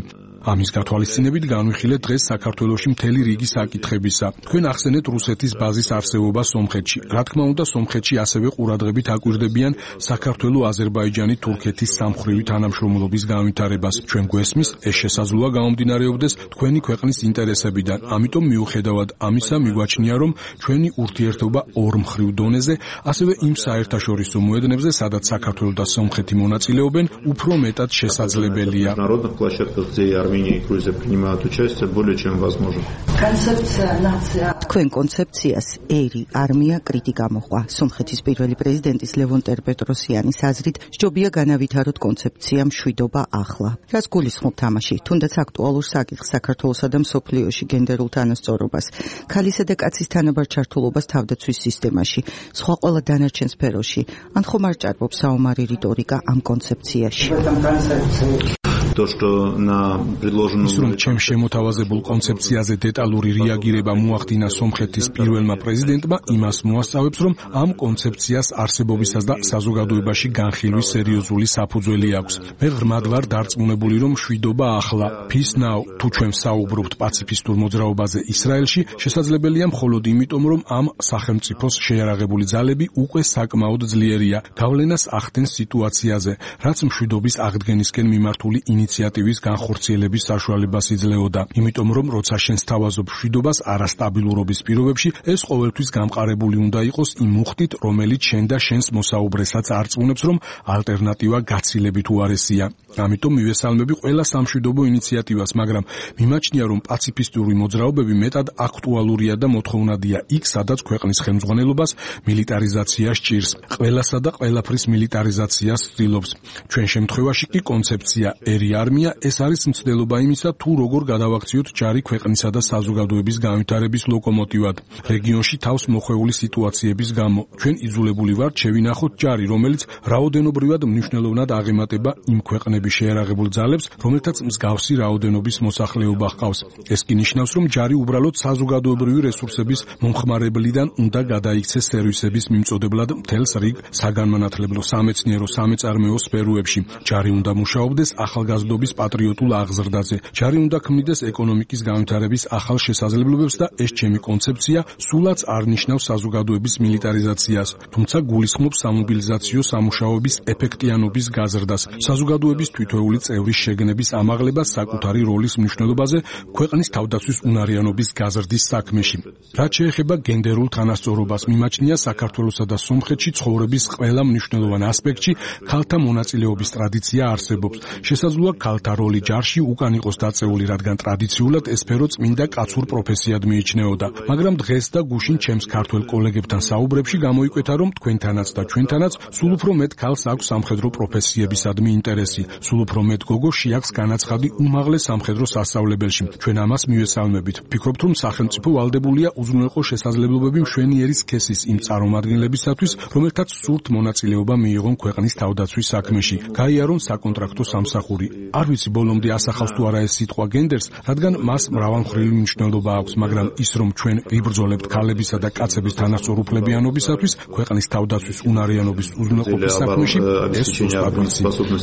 ამის გათვალისწინებით განვიხილეთ დღეს საქართველოში მთელი რიგი საკითხებისა. თქვენ ახსენეთ რუსეთის ბაზის არსებობა სომხეთში. რა თქმა უნდა, სომხეთში ასევე ყურადღებით აკვირდებიან საქართველო, აზერბაიჯანი, თურქეთის სამხრივი თანამშრომლობის განვითარებას. ჩვენ გვესმის, ეს შესაძლოა გამომდინარეობდეს თქვენი ქვეყნის ინტერესებიდან. ამიტომ მიუხედავად ამისა, მიგვაჩნია, რომ ჩვენი ურთიერთობა ორმხრივ დონეზე, ასევე იმ საერთაშორისო მოედნებზე, სადაც საქართველო და სომხეთი მონაწილეობენ, უფრო მეტად შესაძლებელია. თქვენ კონცეფციას ერი არმია კრიტიკა მოყვა. სომხეთის პირველი პრეზიდენტის ლევონ ტერპეტროსიანის აზრით, სჯობია განავითაროთ კონცეფცია მშვიდობა ახლა. რაც გულისხმობ თამაში, თუნდაც აქტუალურ საკითხს საქართველოსა და მსოფლიოში გენდერულ თანასწორობას, ქალისა და კაცის თანაბარ ჩართულობას თავდაცვის სისტემაში, სხვა ყველა დანარჩენ სფეროში, ან ხომ არ ჭარბობს საომარი რიტორიკა ამ კონცეფციაში? ის რომ ჩემ შემოთავაზებულ კონცეფციაზე დეტალური რეაგირება მოახდინა სომხეთის პირველმა პრეზიდენტმა, იმას მოასწავებს, რომ ამ კონცეფციას არსებობისას და საზოგადოებაში განხილვის სერიოზული საფუძველი აქვს. მე ღრმად ვარ დარწმუნებული, რომ მშვიდობა ახლა, peace now, თუ ჩვენ საუბრობთ პაციფისტურ მოძრაობაზე ისრაელში, შესაძლებელია მხოლოდ იმიტომ, რომ ამ სახელმწიფოს შეიარაღებული ძალები უკვე საკმაოდ ძლიერია. გავლენას ახდენს სიტუაციაზე, რაც მშვიდობის აღდგენისკენ მიმართული ინიციატივის განხორციელების საშუალებას იძლეოდა. იმიტომ რომ როცა შენ სთავაზობ მშვიდობას არასტაბილურობის პირობებში, ეს ყოველთვის გამყარებული უნდა იყოს იმ მუხტით, რომელიც შენ და შენს მოსაუბრესაც არწმუნებს, რომ ალტერნატივა გაცილებით უარესია. ამიტომ მივესალმები ყველა სამშვიდობო ინიციატივას, მაგრამ მიმაჩნია, რომ პაციფისტური მოძრაობები მეტად აქტუალურია და მოთხოვნადია იქ, სადაც ქვეყნის ხელმძღვანელობას მილიტარიზაცია სჭირს. ყველასა და ყველაფრის მილიტარიზაციას ცდილობს. ჩვენ შემთხვევაში კი კონცეფცია ერი არმია ეს არის მცდელობა იმისა, თუ როგორ გადავაქციოთ ჯარი ქვეყნისა და საზოგადოების განვითარების ლოკომოტივად. რეგიონში თავს მოხვეული სიტუაციების გამო ჩვენ იძულებული ვართ შევინახოთ ჯარი, რომელიც რაოდენობრივად მნიშვნელოვნად აღემატება იმ ქვეყნების შეიარაღებულ ძალებს, რომელთაც მსგავსი რაოდენობის მოსახლეობა ჰყავს. ეს კი ნიშნავს, რომ ჯარი უბრალოდ საზოგადოებრივი რესურსების მომხმარებლიდან უნდა გადაიქცეს სერვისების მიმწოდებლად მთელს რიგ საგანმანათლებლო, სამეცნიერო, სამეწარმეო სფეროებში. ჯარი უნდა მუშაობდეს ახალგაზრდობის პატრიოტულ აღზრდაზე. ჯარი უნდა ქმნიდეს ეკონომიკის განვითარების ახალ შესაძლებლობებს და ეს ჩემი კონცეფცია სულაც არ ნიშნავს საზოგადოების მილიტარიზაციას, თუმცა გულისხმობს სამობილიზაციო სამუშაოების ეფექტიანობის გაზრდას, საზოგადოების თითოეული წევრის შეგნების ამაღლებას საკუთარი როლის მნიშვნელობაზე ქვეყნის თავდაცვის უნარიანობის გაზრდის საქმეში. რაც შეეხება გენდერულ თანასწორობას, მიმაჩნია საქართველოსა და სომხეთში ცხოვრების ყველა მნიშვნელოვან ასპექტში ქალთა მონაწილეობის ტრადიცია არსებობს. შესაძლოა ქალთა როლი ჯარში უკან იყოს დაწეული, რადგან ტრადიციულად ეს სფერო წმინდა კაცურ პროფესიად მიიჩნეოდა. მაგრამ დღეს და გუშინ ჩემს ქართველ კოლეგებთან საუბრებში გამოიკვეთა, რომ თქვენთანაც და ჩვენთანაც სულ უფრო მეტ ქალს აქვს სამხედრო პროფესიებისადმი ინტერესი. სულ უფრო მეტ გოგო შეაქვს განაცხადი უმაღლეს სამხედრო სასწავლებელში. ჩვენ ამას მივესალმებით. ვფიქრობთ, რომ სახელმწიფო ვალდებულია უზრუნველყო შესაძლებლობები მშვენიერი სქესის იმ წარმომადგენლებისათვის, რომელთაც სურთ მონაწილეობა მიიღონ ქვეყნის თავდაცვის საქმეში. გაიარონ საკონტრაქტო სამსახური. არ ვიცი ბოლომდე ასახავს თუ არა ეს სიტყვა გენდერს, რადგან მას მრავალმხრივი მნიშვნელობა აქვს, მაგრამ ის რომ ჩვენ ვიბრძოლებთ ქალებისა და კაცების თანასწორ უფლებიანობისათვის, ქვეყნის თავდაცვის უნარიანობის უზრუნველყოფის საქმეში, ეს სუსტად ვიცი.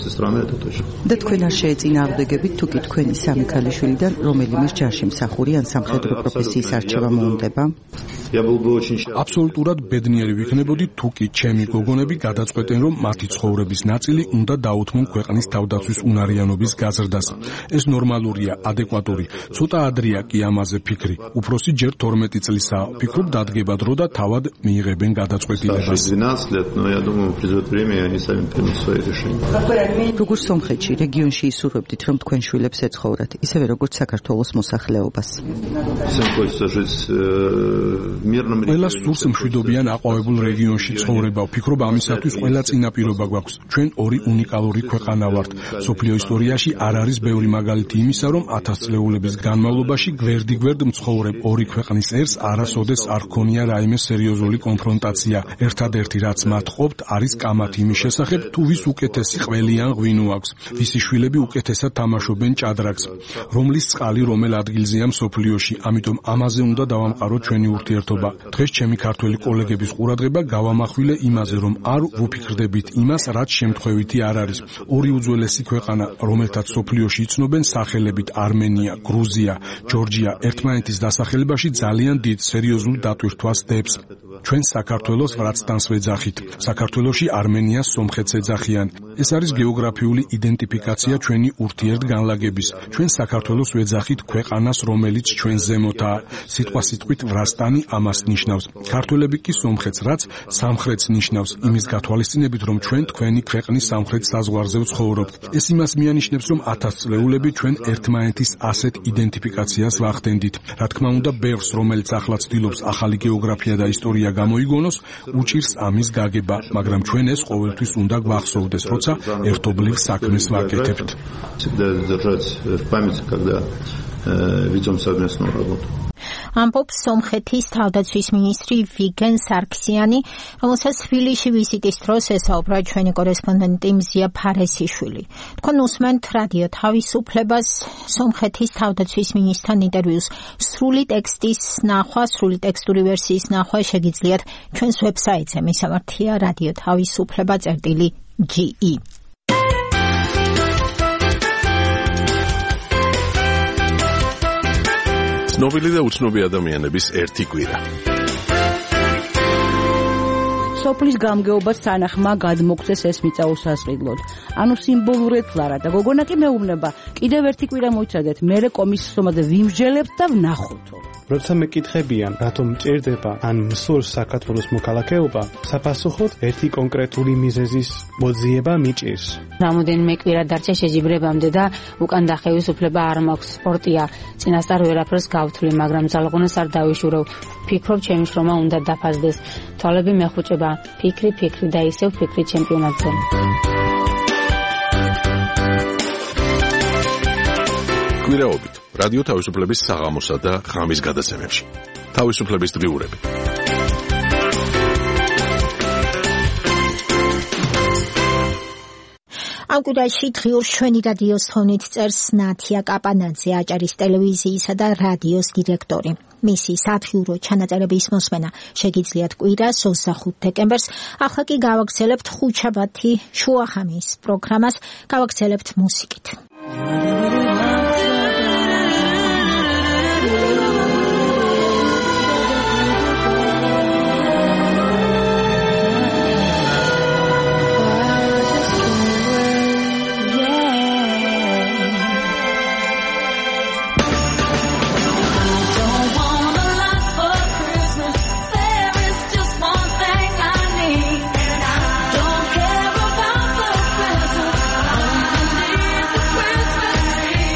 და თქვენ არ შეეწინააღმდეგებით თუ კი თქვენი სამი ქალიშვილიდან რომელიმეს ჯარში მსახური ან სამხედრო პროფესიის არჩევა მოუნდება? აბსოლუტურად ბედნიერი ვიქნებოდი თუ კი ჩემი გოგონები გადაწყვეტენ, რომ მათი ცხოვრების ნაწილი უნდა დაუთმონ ქვეყნის თავდაცვის უნარიანობის გაზრდას. ეს ნორმალურია, ადეკვატური. ცოტა ადრეა კი ამაზე ფიქრი. უფროსი ჯერ თორმეტი წლისაა. ვფიქრობ დადგება დრო და თავად მიიღებენ გადაწყვეტილებას. როგორც სომხეთში, რეგიონში ისურვებდით, რომ თქვენ შვილებს ეცხოვრათ, ისევე როგორც საქართველოს მოსახლეობას. ყველა სურს მშვიდობიან აყვავებულ რეგიონში ცხოვრება. ვფიქრობ ამისათვის ყველა წინაპირობა გვაქვს. ჩვენ ორი უნიკალური ქვეყანა ვართ. სოფლიო ისტორიაში არ არის ბევრი მაგალითი იმისა, რომ ათასწლეულების განმავლობაში გვერდიგვერდ მცხოვრებ ორი ქვეყნის ერს არასოდეს არ ჰქონია რაიმე სერიოზული კონფრონტაცია. ერთადერთი რაც მათ ყოფთ არის კამათი იმის შესახებ, თუ ვის უკეთესი ყველი ან ღვინო აქვს, ვისი შვილები უკეთესად თამაშობენ ჭადრაკს, რომლის წყალი რომელ ადგილზეა მსოფლიოში. ამიტომ ამაზე უნდა დავამყაროთ ჩვენი ურთიერთობა. დღეს ჩემი ქართველი კოლეგების ყურადღება გავამახვილე იმაზე, რომ არ ვუფიქრდებით იმას, რაც შემთხვევითი არ არის. ორი უძველესი ქვეყანა, რომელთაც სოფლიოში იცნობენ სახელებით არმენია, გრუზია, ჯორჯია, ერთმანეთის დასახელებაში ძალიან დიდ სერიოზულ დატვირთვას დებს. ჩვენ საქართველოს ვრაცდანს ვეძახით. საქართველოში არმენიას სომხეთს ეძახიან. ეს არის გეოგრაფიული იდენტიფიკაცია ჩვენი ურთიერთგანლაგების. ჩვენ საქართველოს ვეძახით ქვეყანას, რომელიც ჩვენ ზემოთაა. სიტყვა სიტყვით ვრაცდანი ამას ნიშნავს. ქართველები კი სომხეთს, რაც სამხრეთს ნიშნავს, იმის გათვალისწინებით, რომ ჩვენ თქვენი ქვეყნის სამხრეთ საზღვარზე ვცხოვრობთ. ეს იმას მიანიშნებს, რომ ათასწლეულები ჩვენ ერთმანეთის ასეთ იდენტიფიკაციას ვახდენდით. რა თქმა უნდა, ბევრს, რომელიც ახლა ცდილობს ახალი გეოგრაფია და ისტორია გამოიგონოს, უჭირს ამის გაგება, მაგრამ ჩვენ ეს ყოველთვის უნდა გვახსოვდეს, როცა ერთობლივ საქმეს ვაკეთებთ. ამბობს სომხეთის თავდაცვის მინისტრი ვიგენ სარქსიანი, რომელსაც თბილისში ვიზიტის დროს ესაუბრა ჩვენი კორესპონდენტი მზია ფარესიშვილი. თქვენ უსმენთ რადიო თავისუფლებას, სომხეთის თავდაცვის მინისტრთან ინტერვიუს. სრული ტექსტის ნახვა, სრული ტექსტური ვერსიის ნახვა შეგიძლიათ ჩვენს ვებსაიტზე, მისამართია რადიო თავისუფლება წერტილი ჯი ი. ცნობილი და უცნობი ადამიანების ერთი კვირა. სოფლის გამგეობას თანახმა გადმოგცეს ეს მიწა უსასყიდლოდ. ანუ სიმბოლურად ლარა და გოგონა კი მეუბნება, კიდევ ერთი კვირა მოიცადეთ, მერე კომისიომაზე ვიმსჯელებთ და ვნახოთო. როცა მეკითხებიან, რატომ მჭირდება ან მსურს საქართველოს მოქალაქეობა, საფასუხოდ ერთი კონკრეტული მიზეზის მოძიება მიჭირს. რამოდენიმე კვირა დარჩა შეჯიბრებამდე და უკან დახევის უფლება არ მაქვს. სპორტია, წინასწარ ვერაფერს გავთვლი, მაგრამ ძალღონას არ დავიშურავ. ფიქრობ, ჩემი შრომა უნდა დაფასდეს. თვალები მეხუჭება, ფიქრი, ფიქრი და ისევ ფიქრი ჩემპიონატზე. კვირაობით რადიო თავისუფლების საღამოსა და ღამის გადაცემებში. თავისუფლების დღიურები. ამ კვირაში დღიურს ჩვენი რადიოს ფონით წერს ნათია კაპანაძე, აჭარის ტელევიზიისა და რადიოს დირექტორი. მისი სათხიურო ჩანაწერების მოსმენა შეგიძლიათ კვირას ოცდახუთ დეკემბერს. ახლა კი გავაგრძელებთ ხუთშაბათი შუახამის პროგრამას, გავაგრძელებთ მუსიკით. Don't care about the present underneath the Christmas tree.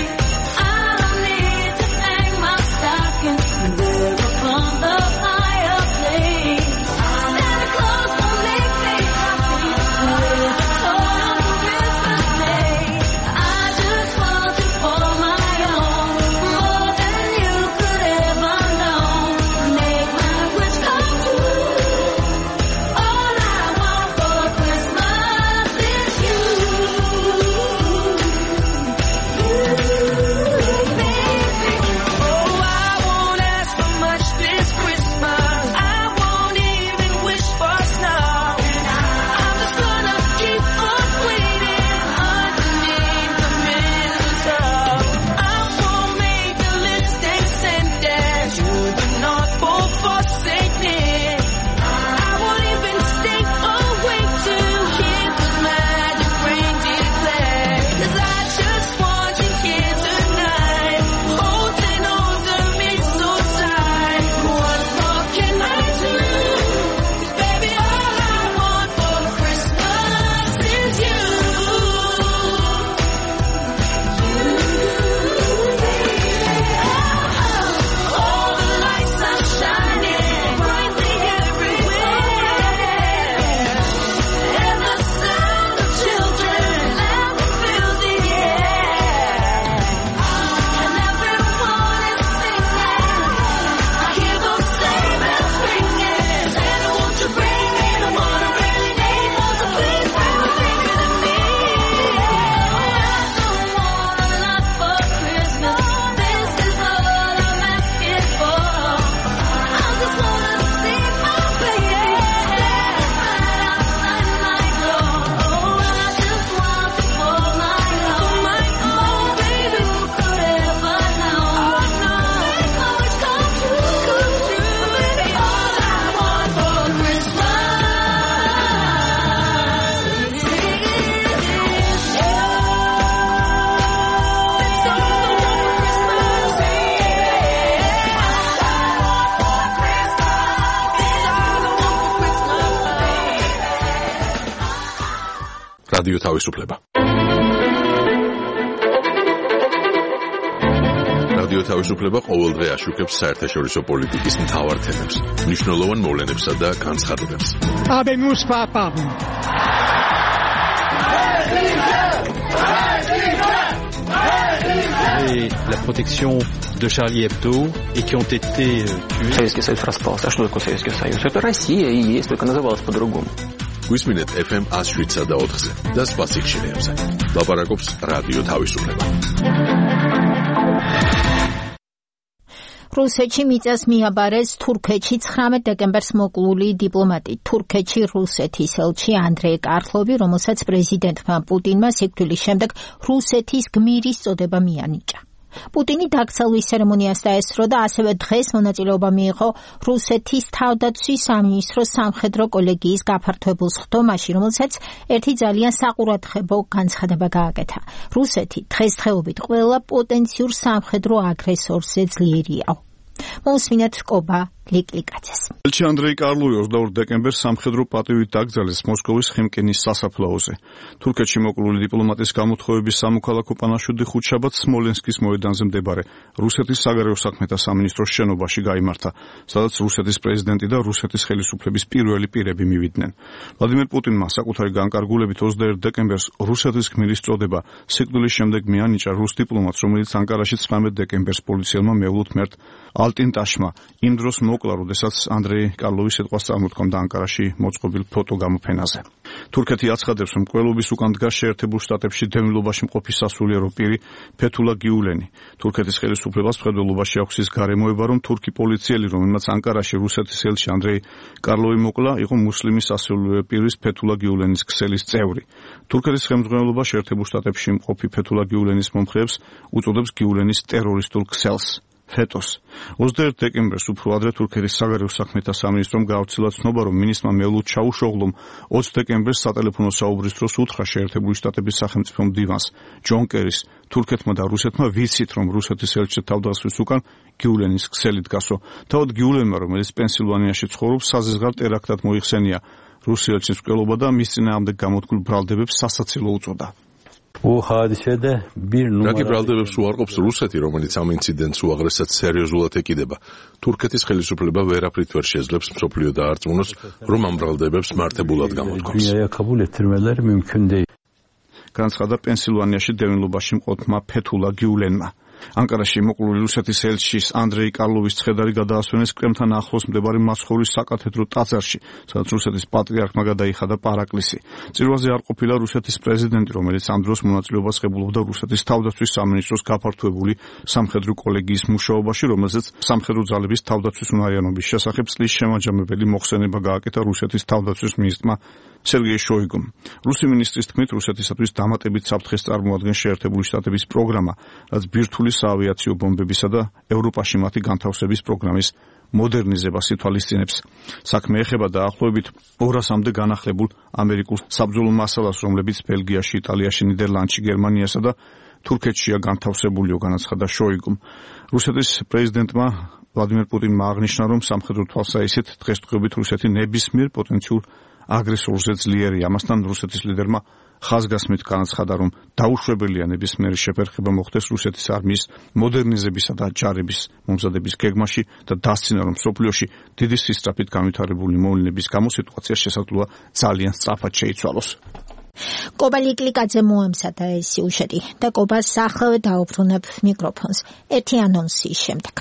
თავისუფლება. რადიო თავისუფლება ყოველდღე აშუქებს საერთაშორისო პოლიტიკის მთავარ თემებს, მნიშვნელოვან მოვლენებსა და განცხადებებს. Habemus papam. Et la protection de Charlie Hebdo et qui ont été tués. Советский Союз распался. А что такое Советский Союз? Это Россия и есть, только называлась по-другому. გვისმინეთ эф эм one oh seven და ოთხზე და სხვა სიხშირეებზე. ლაპარაკობს რადიო თავისუფლება. რუსეთში მიწას მიაბარეს თურქეთში ცხრამეტ დეკემბერს მოკლული დიპლომატი, თურქეთში რუსეთის ელჩი ანდრეი კარლოვი, რომელსაც პრეზიდენტმა პუტინმა სიკვდილის შემდეგ რუსეთის გმირის წოდება მიანიჭა. პუტინი დაკრძალვის ცერემონიას დაესწრო და ასევე დღეს მონაწილეობა მიიღო რუსეთის თავდაცვის სამინისტროს სამხედრო კოლეგიის გაფართოებულ სხდომაში, რომელსაც ერთი ძალიან საყურადღებო განცხადება გააკეთა. რუსეთი დღესდღეობით ყველა პოტენციურ სამხედრო აგრესორზე ძლიერია. მოусმინეთ კობა ლიკლიკაძეს. ელჩი ანდრეი კარლოვი ოცდაორ დეკემბერს სამხედრო პატივით დაკრძალეს მოსკოვის ხიმკინის სასაფლაოზე. თურქეთში მოკლული დიპლომატის გამოთხოვების სამოქალაქო პანაშვიდი ხუთშაბათს სმოლენსკის მოედანზე მდებარე რუსეთის საგარეო საქმეთა სამინისტროს შენობაში გაიმართა, სადაც რუსეთის პრეზიდენტი და რუსეთის ხელისუფლების პირველი პირები მივიდნენ. ვლადიმერ პუტინმა საკუთარი განკარგულებით ოცდაერთ დეკემბერს რუსეთის გმირის წოდება სიკვდილის შემდეგ მიანიჭა რუს დიპლომატს, რომელიც ანკარაში ცხრამეტ დეკემბერს პოლიციელმა მევლութ მერტ ალტინტაშმა იმ დროს მოკლა, როდესაც ანდრეი კარლოვის სიტყვას წარმოთქვამდა ანკარაში მოწყობილ ფოტოგამოფენაზე. თურქეთი აცხადებს, რომ მკვლელობის უკან დგას შეერთებულ შტატებში დევნილობაში მყოფი სასულიერო პირი ფეთულა გიულენი. თურქეთის ხელისუფლებას მხედველობაში აქვს ის გარემოება, რომ თურქი პოლიციელი, რომელმაც ანკარაში რუსეთის ელჩი ანდრეი კარლოვი მოკლა, იყო მუსლიმი სასულიერო პირის ფეთულა გიულენის ქსელის წევრი. თურქეთის ხელმძღვანელობა შეერთებულ შტატებში მყოფი ფეთულა გიულენის მომხრეებს უწოდებს გიულენის ტერორისტულ ქსელს. ფეტოს. ოცდაერთ დეკემბერს უფრო ადრე თურქეთის საგარეო საქმეთა სამინისტრომ გაავრცელა ცნობა, რომ მინისტრმა მევლութ ჩაუშოღლომ ოცი დეკემბერს სატელეფონო საუბრის დროს უთხრა შეერთებული შტატების სახელმწიფო მდივანს ჯონ კერის, თურქეთმა და რუსეთმა ვიცით, რომ რუსეთის ელჩი თავდასხმის უკან გიულენის ქსელი დგასო. თავად გიულენმა, რომელიც პენსილვანიაში ცხოვრობს, საზღვარგარეთ ტერაქტად მოიხსენია რუსი ელჩის მკვლელობა და მის წინააღმდეგ გამოთქმულ ბრალდებებს სასაცილო უწოდა. რაკი ბრალდებებს უარყოფს რუსეთი, რომელიც ამ ინციდენტს უაღრესად სერიოზულად ეკიდება. თურქეთის ხელისუფლება ვერაფრით ვერ შეძლებს მსოფლიო დაარწმუნოს, რომ ამ ბრალდებებს მართებულად გამოთქვამს. განცხადა პენსილვანიაში დევნილობაში მყოფმა ფეთულა გიულენმა. ანკარაში მოკლული რუსეთის ელჩის ანდრეი კარლოვის ცხედარი გადაასვენეს კრემლთან ახლოს მდებარე მაცხოვრის საკათედრო ტაძარში, სადაც რუსეთის პატრიარქმა გადაიხადა პარაკლისი. წირვაზე არ ყოფილა რუსეთის პრეზიდენტი, რომელიც ამ დროს მონაწილეობას ღებულობდა რუსეთის თავდაცვის სამინისტროს გაფართოებული სამხედრო კოლეგიის მუშაობაში, რომელზეც სამხედრო ძალების თავდაცვის უნარიანობის შესახებ წლის შემაჯამებელი მოხსენება გააკეთა რუსეთის თავდაცვის მინისტრმა სერგეი შოიგუმ. რუსი მინისტრის თქმით, რუსეთისათვის დამატებით საფრთხეს წარმოადგენს შეერთებული შტატების პროგრამა, რაც ბირთვული საავიაციო ბომბებისა და ევროპაში მათი განთავსების პროგრამის მოდერნიზებას ითვალისწინებს. საქმე ეხება დაახლოებით ორასამდე განახლებულ ამერიკულ საბრძოლო მასალას, რომლებიც ბელგიაში, იტალიაში, ნიდერლანდში, გერმანიასა და თურქეთშია განთავსებულიო, განაცხადა შოიგუმ. რუსეთის პრეზიდენტმა ვლადიმერ პუტინმა აღნიშნა, რომ სამხედრო თვალსაჩინით დღესდღეობით რუსეთი ნებისმიერ პოტენციურ აგრესორზე ძლიერია. ამასთან რუსეთის ლიდერმა ხაზგასმით განაცხადა, რომ დაუშვებელია ნებისმიერი შეფერხება მოხდეს რუსეთის არმიის მოდერნიზებისა და ჯარების მომზადების გეგმაში და დასცინა, რომ მსოფლიოში დიდი სისწრაფით განვითარებული მოვლენების გამო სიტუაცია შესაძლოა ძალიან სწრაფად შეიცვალოს. კობა ლიკლიკაძე მოემზადა ეს სიუჟეტი და კობას ახლა დაუბრუნებ მიკროფონს ერთი ანონსის შემდეგ.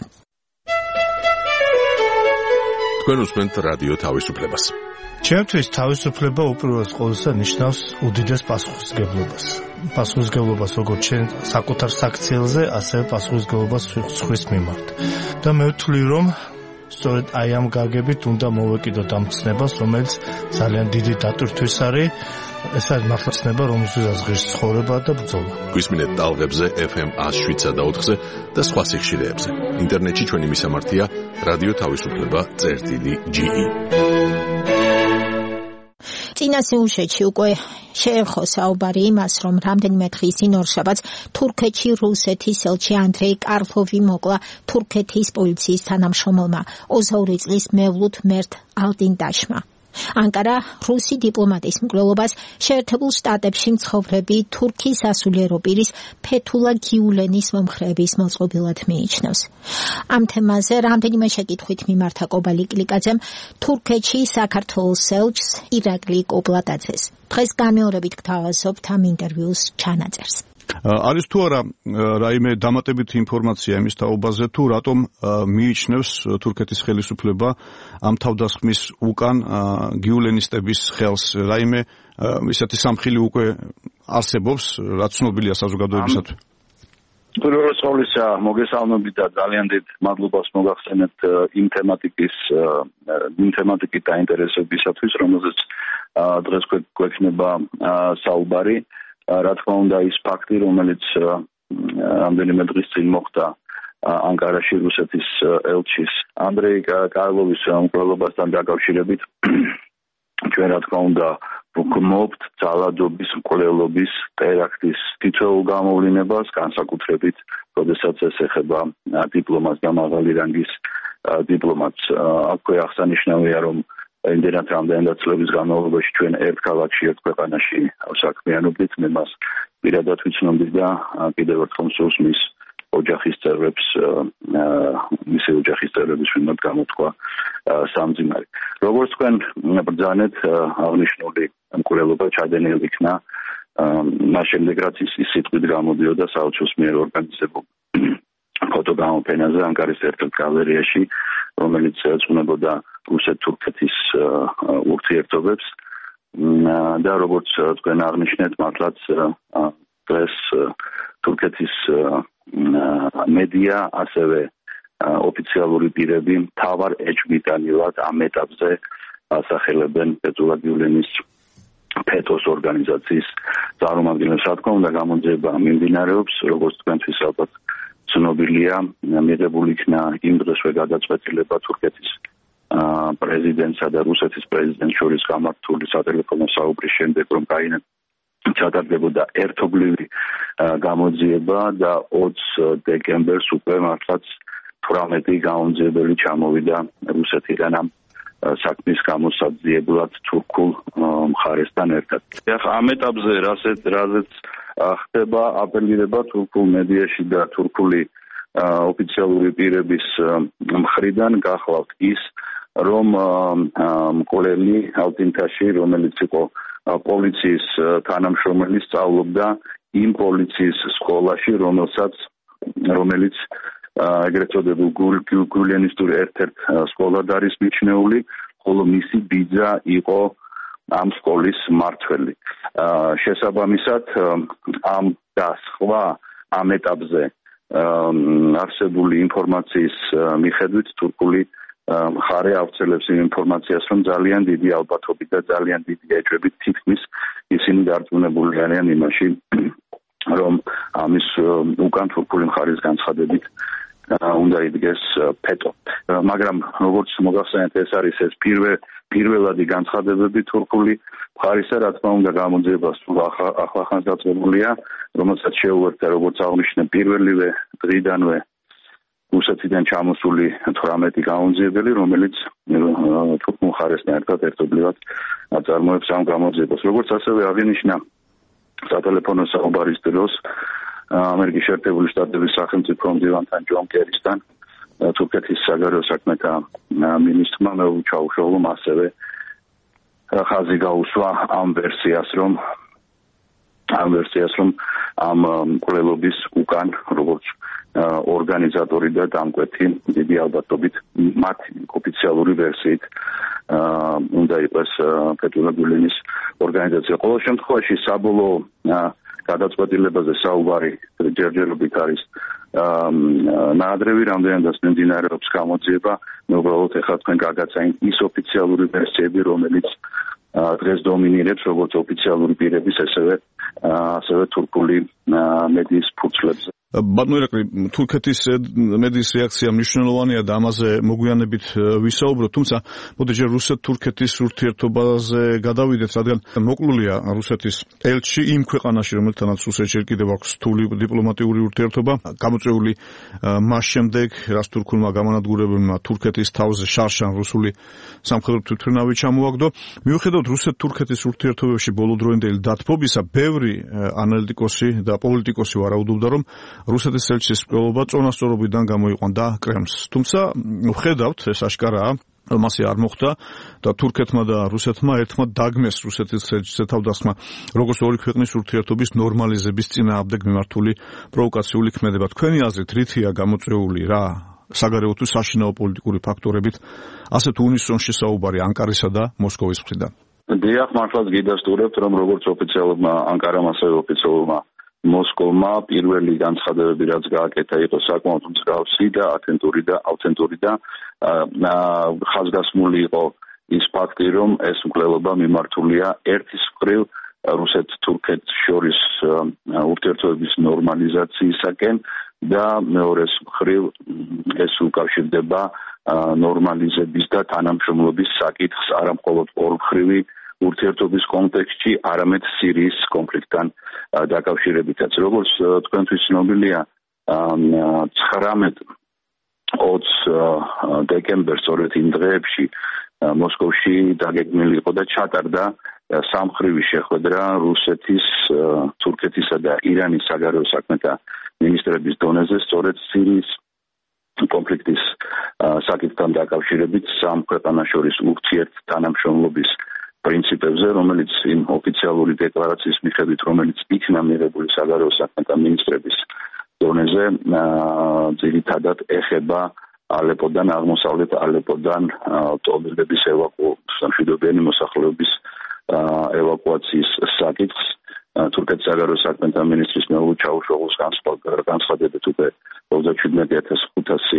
თქვენ უსმენთ რადიო თავისუფლებას. ჩემთვის თავისუფლება უპირველეს ყოვლისა ნიშნავს უდიდეს პასუხისმგებლობას. პასუხისმგებლობას როგორც ჩვენ საკუთარ საქციელზე, ასევე პასუხისმგებლობას სხვის მიმართ. და მე ვთვლი, რომ სწორედ აი ამ გაგებით უნდა მოვეკიდოთ ამ ცნებას, რომელიც ძალიან დიდი დატვირთვის არის. ეს არის მართლა ცნება, რომელზეც ღირს ცხოვრება და ბრძოლა. გვისმინეთ ტალღებზე ეფ ემ one oh seven და ოთხზე და სხვა სიხშირეებზე. ინტერნეტში ჩვენი მისამართია რადიო თავისუფლება წერტილი ჯი ი. წინა სიუჟეტში უკვე შეერხო საუბარი იმას, რომ რამდენიმე დღის წინ ორშაბათს თურქეთში რუსეთის ელჩი ანდრეი კარლოვი მოკლა თურქეთის პოლიციის თანამშრომელმა ოცდაორი წლის მევლութ მერტ ალტინტაშმა. ანკარა რუსი დიპლომატის მკვლელობას შეერთებულ შტატებში მცხოვრები თურქის სასულიერო პირის ფეთულა გიულენის მომხრეების მოწყობილად მიიჩნევს. ამ თემაზე რამდენიმე შეკითხვით მიმართა კობალი კლიკაძემ თურქეთში საქართველოს ელჩს ირაკლი კოპლატაძეს. დღეს გამეორებით გთავაზობთ ამ ინტერვიუს ჩანაწერს. არის თუ არა რაიმე დამატებითი ინფორმაცია იმის თაობაზე თუ რატომ მიიჩნევს თურქეთის ხელისუფლება ამ თავდასხმის უკან გიულენისტების ხელს, რაიმე ისეთი სამხილი უკვე არსებობს, რაც ცნობილია საზოგადოებისათვის? პირველ ყოვლისა მოგესალმებით და ძალიან დიდ მადლობას მოგახსენებთ იმ თემატიკის იმ თემატიკით დაინტერესებისათვის, რომელზეც დღეს გვექნება საუბარი. რა თქმა უნდა ის ფაქტი, რომელიც რამდენიმე დღის წინ მოხდა ანკარაში რუსეთის ელჩის ანდრეი კარლოვის მკვლელობასთან დაკავშირებით, ჩვენ რა თქმა უნდა ვგმობთ ძალადობის, მკვლელობის, ტერაქტის თითოეულ გამოვლენებას, განსაკუთრებით, როდესაც ეს ეხება დიპლომატს და მაღალი რანგის დიპლომატს. აქვე აღსანიშნავია, რომ იმდენად რამდენადაც წლების განმავლობაში ჩვენ ერთ ქალაქში, ერთ ქვეყანაში საქმიანობდით, მე მას პირადად ვიცნობდი და კიდევ ერთხელ მსურს მის ოჯახის წევრებს, მისი ოჯახის წევრების მიმართ გამოთქვა სამძიმარი. როგორც თქვენ ბრძანეთ, აღნიშნული მკვლელობა ჩადენილ იქნა მას შემდეგ, რაც ის სიტყვით გამოდიოდა საელჩოს მიერ ორგანიზებულ ფოტოგამოფენაზე ანკარის ერთ-ერთ გალერეაში, რომელიც ეძღვნებოდა რუსეთ-თურქეთის ურთიერთობებს და როგორც თქვენ აღნიშნეთ, მართლაც დღეს თურქეთის მედია, ასევე ოფიციალური პირები მთავარ ეჭვმიტანილად ამ ეტაპზე ასახელებენ ფეთულა გიულენის ფეთოს ორგანიზაციის წარმომადგენლებს. რა თქმა უნდა, გამოძიება მიმდინარეობს, როგორც თქვენთვის ალბათ ცნობილია, მიღებული იქნა იმ დღესვე გადაწყვეტილება თურქეთის პრეზიდენტსა და რუსეთის პრეზიდენტს შორის გამართული სატელეფონო საუბრის შემდეგ, რომ ჩატარდებოდა ერთობლივი გამოძიება და ოცი დეკემბერს უკვე მართლაც თვრამეტი გამოძიებელი ჩამოვიდა რუსეთიდან ამ საქმის გამოსაძიებლად თურქულ მხარესთან ერთად. ამ ეტაპზე რასაც რაზეც ხდება აპელირება თურქულ მედიაში და თურქული ოფიციალური პირების მხრიდან გახლავთ ის, რომ მკვლელი ალტინთაში, რომელიც იყო პოლიციის თანამშრომელი, სწავლობდა იმ პოლიციის სკოლაში, რომელსაც რომელიც ეგრეთ წოდებულ გიულენისტურ ერთ-ერთ სკოლად არის მიჩნეული, ხოლო მისი ბიძა იყო ამ სკოლის მმართველი. შესაბამისად, ამ და სხვა ამ ეტაპზე არსებული ინფორმაციის მიხედვით თურქული მხარე ავრცელებს იმ ინფორმაციას, რომ ძალიან დიდი ალბათობით და ძალიან დიდი ეჭვებით თითქმის ისინი დარწმუნებული არიან იმაში, რომ ამის უკან თურქული მხარის განცხადებით უნდა იდგეს ფეტო. მაგრამ როგორც მოგახსენეთ, ეს არის ეს პირველ პირველადი განცხადებები თურქული მხარისა, რა თქმა უნდა, გამოძიება სულ ახლახანს დაწყებულია, რომელსაც შეუერთდა, როგორც აღნიშნე, პირველივე დღიდანვე რუსეთიდან ჩამოსული თვრამეტი გამოძიებელი, რომელიც თურქულ მხარესთან ერთად ერთობლივად აწარმოებს ამ გამოძიებას. როგორც ასევე აღინიშნა სატელეფონო საუბარის დროს ამერიკის შეერთებული შტატების სახელმწიფო მდივანთან ჯონ კერისთან თურქეთის საგარეო საქმეთა მინისტრმა მეუღლე ჩაუშოვლომ ასევე ხაზი გაუსვა ამ ვერსიას, რომ ამ ვერსიას, რომ ამ მკვლელობის უკან როგორც ორგანიზატორი და დამკვეთი დიდი ალბათობით მათი ოფიციალური ვერსიით უნდა იყოს ფეთულა გიულენის ორგანიზაცია. ყოველ შემთხვევაში საბოლოო გადაწყვეტილებაზე საუბარი ჯერჯერობით არის ნაადრევი, რამდენადაც მიმდინარეობს გამოძიება. მე უბრალოდ ეხლა თქვენ გაგაცანით ის ოფიციალური ვერსიები, რომელიც დღეს დომინირებს როგორც ოფიციალური პირების, ასევე ასევე თურქული მედიის ფურცლებზე. ბატონო ირაკლი, თურქეთის მედიის რეაქცია მნიშვნელოვანია და ამაზე მოგვიანებით ვისაუბროთ, თუმცა მოდი ჯერ რუსეთ-თურქეთის ურთიერთობაზე გადავიდეთ, რადგან მოკლულია რუსეთის ელჩი იმ ქვეყანაში, რომელთანაც რუსეთს ჯერ კიდევ აქვს რთული დიპლომატიური ურთიერთობა, გამოწვეული მას შემდეგ, რაც თურქულმა გამანადგურებელმა თურქეთის თავზე შარშან რუსული სამხედრო თვითმფრინავი ჩამოაგდო. მიუხედავად რუსეთ-თურქეთის ურთიერთობებში ბოლოდროინდელი დათბობისა, ბევრი ანალიტიკოსი და პოლიტიკოსი ვარაუდობდა, რომ რუსეთის ელჩის მკვლელობა წონასწორობიდან გამოიყვანდა კრემლს. თუმცა ვხედავთ, ეს აშკარაა, რომ ასე არ მოხდა და თურქეთმა და რუსეთმა ერთმანეთს დაგმეს რუსეთის ელჩის თავდასხმა, როგორც ორი ქვეყნის ურთიერთობის ნორმალიზების წინააღმდეგ მიმართული პროვოკაციული ქმედება. თქვენი აზრით, რითია გამოწვეული რა საგარეო თუ საშინაო პოლიტიკური ფაქტორებით ასეთ უნისონში საუბარი ანკარისა და მოსკოვის მხრიდან? დიახ, მართლაც გიდასტურებთ, რომ როგორც ოფიციალურმა ანკარამ, ასევე ოფიციალურმა მოსკოვმა პირველი განცხადებები, რაც გააკეთა, იყო საკმაოდ მსგავსი და ათენტური და ავთენტური და ხაზგასმული იყო ის ფაქტი, რომ ეს მკვლელობა მიმართულია ერთის მხრივ რუსეთ-თურქეთს შორის ურთიერთობების ნორმალიზაციისაკენ და მეორეს მხრივ ეს უკავშირდება ნორმალიზების და თანამშრომლობის საკითხს არამხოლოდ ორმხრივი ურთიერთობის კონტექსტში, არამედ სირიის კონფლიქტთან დაკავშირებითაც. როგორც თქვენთვის ცნობილია, ცხრამეტ ოცს დეკემბერს სწორედ იმ დღეებში მოსკოვში დაგეგმილი იყო და ჩატარდა სამხრივი შეხვედრა რუსეთის, თურქეთისა და ირანის საგარეო საქმეთა მინისტრების დონეზე, სწორედ სირიის კონფლიქტის საკითხთან დაკავშირებით სამ ქვეყანას შორის ურთიერთთანამშრომლობის პრინციპებზე, რომელიც იმ ოფიციალური დეკლარაციის მიხედვით, რომელიც იქნა მიღებული საგარეო საქმეთა მინისტრების დონეზე, ძირითადად ეხება ალეპოდან, აღმოსავლეთ ალეპოდან ტომილების მშვიდობიანი მოსახლეობის ევაკუაციის საკითხს. თურქეთის საგარეო საქმეთა მინისტრის მეუღლე ჩაუშოღუს განცხადებით უკვე ოცდაჩვიდმეტი ათას ხუთასი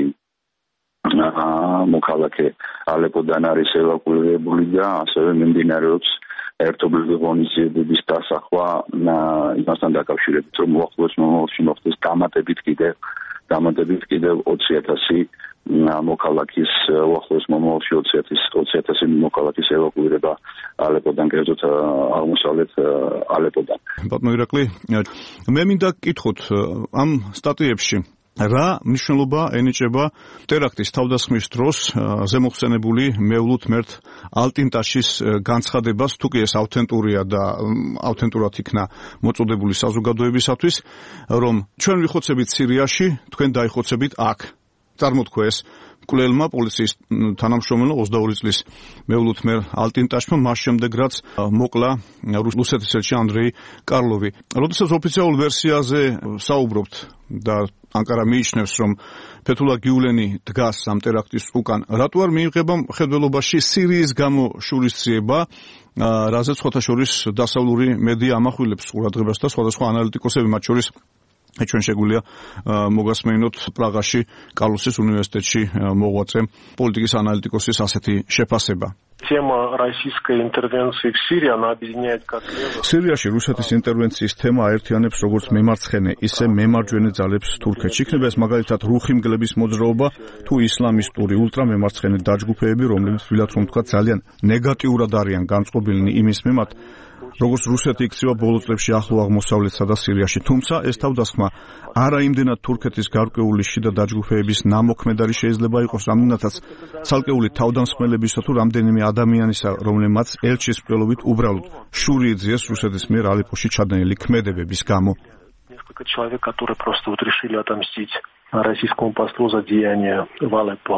მოქალაქე ალეპოდან არის ევაკუირებული და ასევე მიმდინარეობს ერთობლივი ღონისძიებების დასახვა იმასთან დაკავშირებით, რომ უახლოეს მომავალში მოხდეს დამატებით კიდევ დამატებით კიდევ ოცი ათასი მოქალაქის უახლოეს მომავალში ოცი ათასი მოქალაქის ევაკუირება ალეპოდან, კერძოდ აღმოსავლეთ ალეპოდან. ბატონო ირაკლი, მე მინდა გკითხოთ ამ სტატიებში რა მნიშვნელობა ენიჭება ტერაქტის თავდასხმის დროს ზემოხსენებული მევლութ მერთ ალტინტაშის განცხადებას, თუ კი ეს ავთენტურია და ავთენტურად იქნა მოწოდებული საზოგადოებისათვის, რომ ჩვენ ვიხოცებით სირიაში, თქვენ დაიხოცებით აქ. წარმოთქვა ეს მკვლელმა პოლიციის თანამშრომელმა ოცდაორი წლის მევლութ მერ ალტინტაშმა, მას შემდეგ რაც მოკლა რუსეთის ელჩი ანდრეი კარლოვი. როდესაც ოფიციალურ ვერსიაზე საუბრობთ და ანკარა მიიჩნევს, რომ ფეთულა გიულენი დგას ამ ტერაქტის უკან, რატო არ მიიღება მხედველობაში სირიის გამო შურისძიება, რაზეც სხვათა შორის დასავლური მედია ამახვილებს ყურადღებას და სხვადასხვა ანალიტიკოსები, მათ შორის ჩვენ შეგვიძლია მოგასმენინოთ პრაღაში კარლოსის უნივერსიტეტში მოღვაწე პოლიტიკის ანალიტიკოსის ასეთი შეფასება. Тема российской интервенции в Сирии, она объединяет как левых. სირიაში რუსეთის ინტერვენციის თემა აერთიანებს როგორც მემარცხენე, ისე მემარჯვენე ძალებს თურქეთში. იქნება ეს მაგალითად რუხი მგლების მოძრაობა თუ ისლამისტური ულტრამემარცხენე დაჯგუფებები, რომლებიც თვლათ რომ თქვა ძალიან ნეგატიურად არიან განწყობილნი იმის მიმართ, როგორც რუსეთი იქცევა ბოლო წლებში ახლო აღმოსავლეთსა და სირიაში. თუმცა ეს თავდასხმა არა იმდენად თურქეთის გარკვეული შიდა დაჯგუფებების ნამოქმედარი შეიძლება იყოს, რამდენადაც ცალკეული თავდამსხმელებისა თუ რამდენიმე ადამიანისა, რომლებმაც ელჩის მკვლელობით უბრალოდ შური იძიეს რუსეთის მიერ ალეპოში ჩადენილი ქმედებების გამო. Несколько человек, которые просто вот решили отомстить российскому послу за деяния в Алеппо.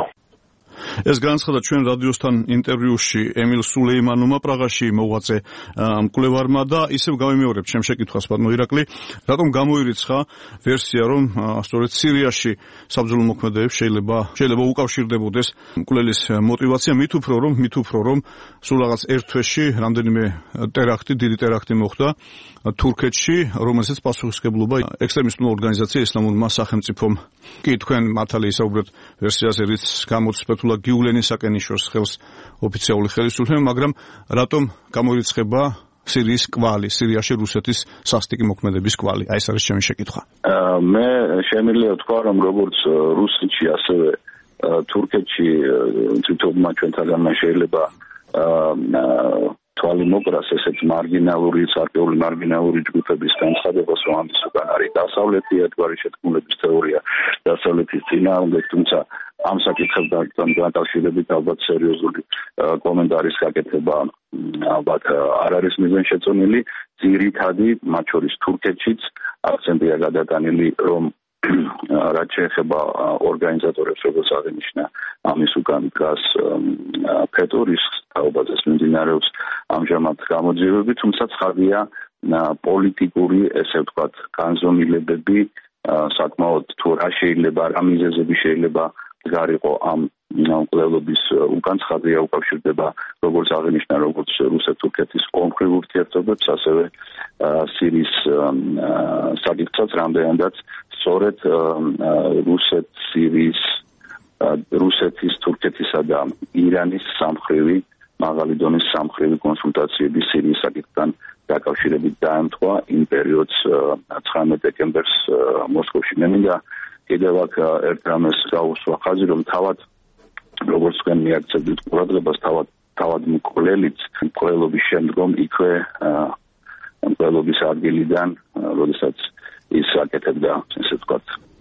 ეს განცხადა ჩვენ რადიოსთან ინტერვიუში ემილ სულეიმანოვმა პრაღაში მოღვაწე მკვლევარმა და ისევ გავიმეორებ ჩემ შეკითხვას, ბატონო ირაკლი, რატომ გამოირიცხა ვერსია, რომ სწორედ სირიაში საბრძოლო მოქმედებებს შეიძლება შეიძლება უკავშირდებოდეს მკვლელის мотиваცია, მით უფრო რომ მით უფრო რომ სულ რაღაც ერთ თვეში რამდენიმე ტერაქტი, დიდი ტერაქტი მოხდა თურქეთში, რომელსაც პასუხისმგებლობა ექსტრემისტული ორგანიზაცია ისლამურმა სახელმწიფომ. კი, თქვენ მართალი ისაუბრეთ ვერსიაზე, რის გამოც ფეთულა გიულენისაკენ იშორს ხელს ოფიციალური ხელისუფლება, მაგრამ რატომ გამოირიცხება სირიის კვალი, სირიაში რუსეთის სასტიკი მოქმედების კვალი? აი ეს არის ჩემი შეკითხვა. მე შემიძლია ვთქვა, რომ როგორც რუსეთში, ასევე თურქეთში თვითონმა ჩვენთაგანმა შეიძლება თვალი მოკრას ესეთ მარგინალური, სარკეული მარგინალური ჯგუფების განცხადებას, რომ ამის უკან არის დასავლეთი ერთგვარი შეთქმულების თეორია, დასავლეთის წინააღმდეგ, თუმცა ამ საკითხებთან დაკავშირებით ალბათ სერიოზული კომენტარის გაკეთება ალბათ არ არის მიზანშეწონილი. ძირითადი, მათ შორის თურქეთშიც აქცენტია გადატანილი, რომ რაც შეეხება ორგანიზატორებს, როგორც აღინიშნა, ამის უკან დგას ფეტურის თაობაზეც მიმდინარეობს ამჟამად გამოძიებები, თუმცა ცხადია პოლიტიკური, ესე ვთქვათ, განზომილებები საკმაოდ თუ რა შეიძლება, რა მიზეზები შეიძლება გარიყო ამ მკვლელობის უკან, ცხადია უკავშირდება როგორც აღინიშნა, როგორც რუსეთ-თურქეთის ომხრივ ურთიერთობებს, ასევე სირიის საკითხსაც, რამდენადაც სწორედ რუსეთ-სირიის, რუსეთის, თურქეთისა და ირანის სამხრივი, მაღალი დონის სამხრივი კონსულტაციები სირიის საკითხთან დაკავშირებით დაემთხვა იმ პერიოდს ცხრამეტ დეკემბერს მოსკოვში. მე მინდა კიდევ აქ ერთ რამეს გაუსვა ხაზი, რომ თავად როგორც თქვენ მიაქცევთ ყურადღებას, თავად თავად მკვლელიც მკვლელობის შემდგომ იქვე მკვლელობის ადგილიდან, როდესაც ის აკეთებდა, ესე ვთქვათ,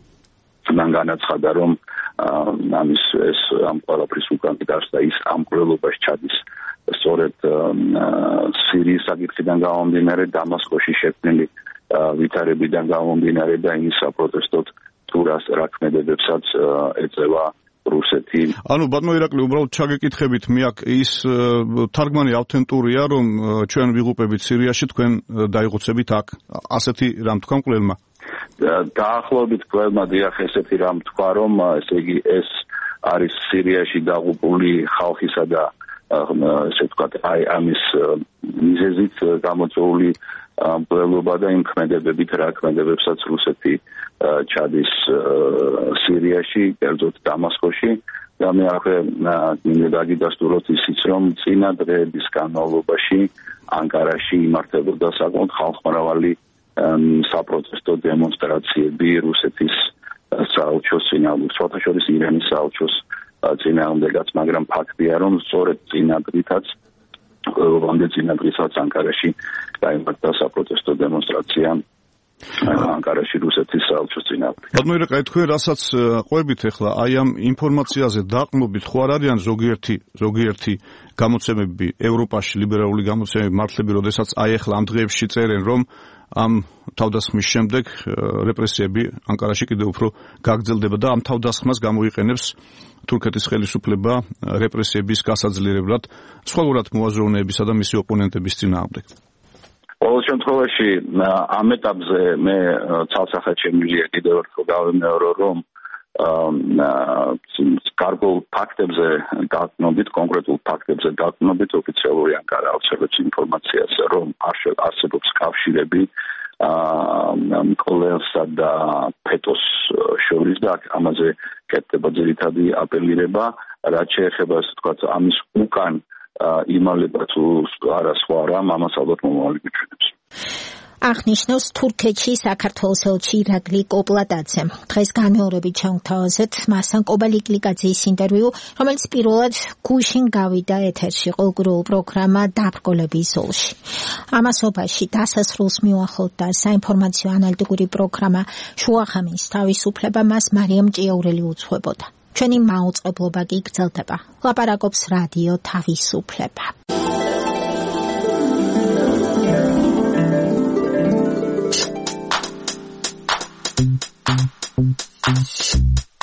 მან განაცხადა, რომ ამის ეს ამ ყველაფრის უკან დაარსდა ის ამ მკვლელობაში ჩადის სწორედ სირიის საკითხიდან გამომდინარე, დამასკოში შექმნილი ვითარებიდან გამომდინარე და იმის საპროტესტოდ თუ რა ქმედებებსაც ეწევა რუსეთი. ანუ ბატონო ირაკლი, უბრალოდ ჩაგეკითხებით, მე აქ ის თარგმანი ავთენტურია, რომ ჩვენ ვიღუპებით სირიაში, თქვენ დაიღუცებით აქ. ასეთი რამ თქვა მკვლელმა? დაახლოებით მკვლელმა დიახ ესეთი რამ თქვა, რომ ესე იგი ეს არის სირიაში დაღუპული ხალხისა და ესე ვთქვათ, აი ამის მიზეზით გამოწვეული მკვლელობა და იმ ქმედებებით, რა ქმედებებსაც რუსეთი ჩადის სირიაში, კერძოდ დამასკოში. და მე აქვე მინდა დაგიდასტუროთ ისიც, რომ წინა დღეების განმავლობაში ანკარაში იმართებოდა საკმაოდ ხალხმრავალი საპროტესტო დემონსტრაციები რუსეთის საელჩოს წინააღმდეგ, სხვათა შორის ირანის საელჩოს წინააღმდეგაც, მაგრამ ფაქტია, რომ სწორედ წინა დღითაც ყველგან წინა დღითაც ანკარაში გაიმართა საპროტესტო დემონსტრაცია ანკარაში რუსეთის საელჩოს წინააღმდეგ. ბატონო ირაკლი, თქვენ რასაც ყვებით ახლა, აი ამ ინფორმაციაზე დაყნობით ხო არ არიან ზოგიერთი ზოგიერთი გამოცემები ევროპაში, ლიბერალური გამოცემები, მართლები, როდესაც აი ახლა ამ დღეებში წერენ, რომ ამ თავდასხმის შემდეგ რეპრესიები ანკარაში კიდევ უფრო გაგრძელდება და ამ თავდასხმას გამოიყენებს თურქეთის ხელისუფლება რეპრესიების გასაძლიერებლად სხვადასხვა მოაზროვნეებისა და მისი ოპონენტების წინააღმდეგ. ყოველ შემთხვევაში ამ ეტაპზე მე ცალსახად შემიძლია კიდევ ერთხელ გავიმეორო, რომ გარკვეულ ფაქტებზე დაყნობით, კონკრეტულ ფაქტებზე დაყნობით ოფიციალური ანკარა ავრცელებს ინფორმაციას, რომ არსებობს კავშირები მკვლელსა და ფეტოს შორის და ამაზე კეთდება ძირითადი აპელირება, რაც შეეხება, ასე ვთქვათ, ამის უკან იმალება თუ არა სხვა რამ, ამას ალბათ მომავალი გვიჩვენებს. აღნიშნავს თურქეთში საქართველოს ელჩი ირაკლი კოპლატაძე. დღეს განმეორებით ჩავთავაზეთ მასთან კობალიკლიკაძის ინტერვიუ, რომელიც პირველად გუშინ გავიდა ეთერში ყოველკვირეულ პროგრამა დაბრკოლების ზოლში. ამასობაში დასასრულს მიუახლოვდა საინფორმაციო ანალიტიკური პროგრამა შუახამის თავისუფლება, მას მარიამ ჭიაურელი უძღვებოდა. ჩვენი მაუწყებლობა კი გრძელდება. ლაპარაკობს რადიო თავისუფლება. Thank you.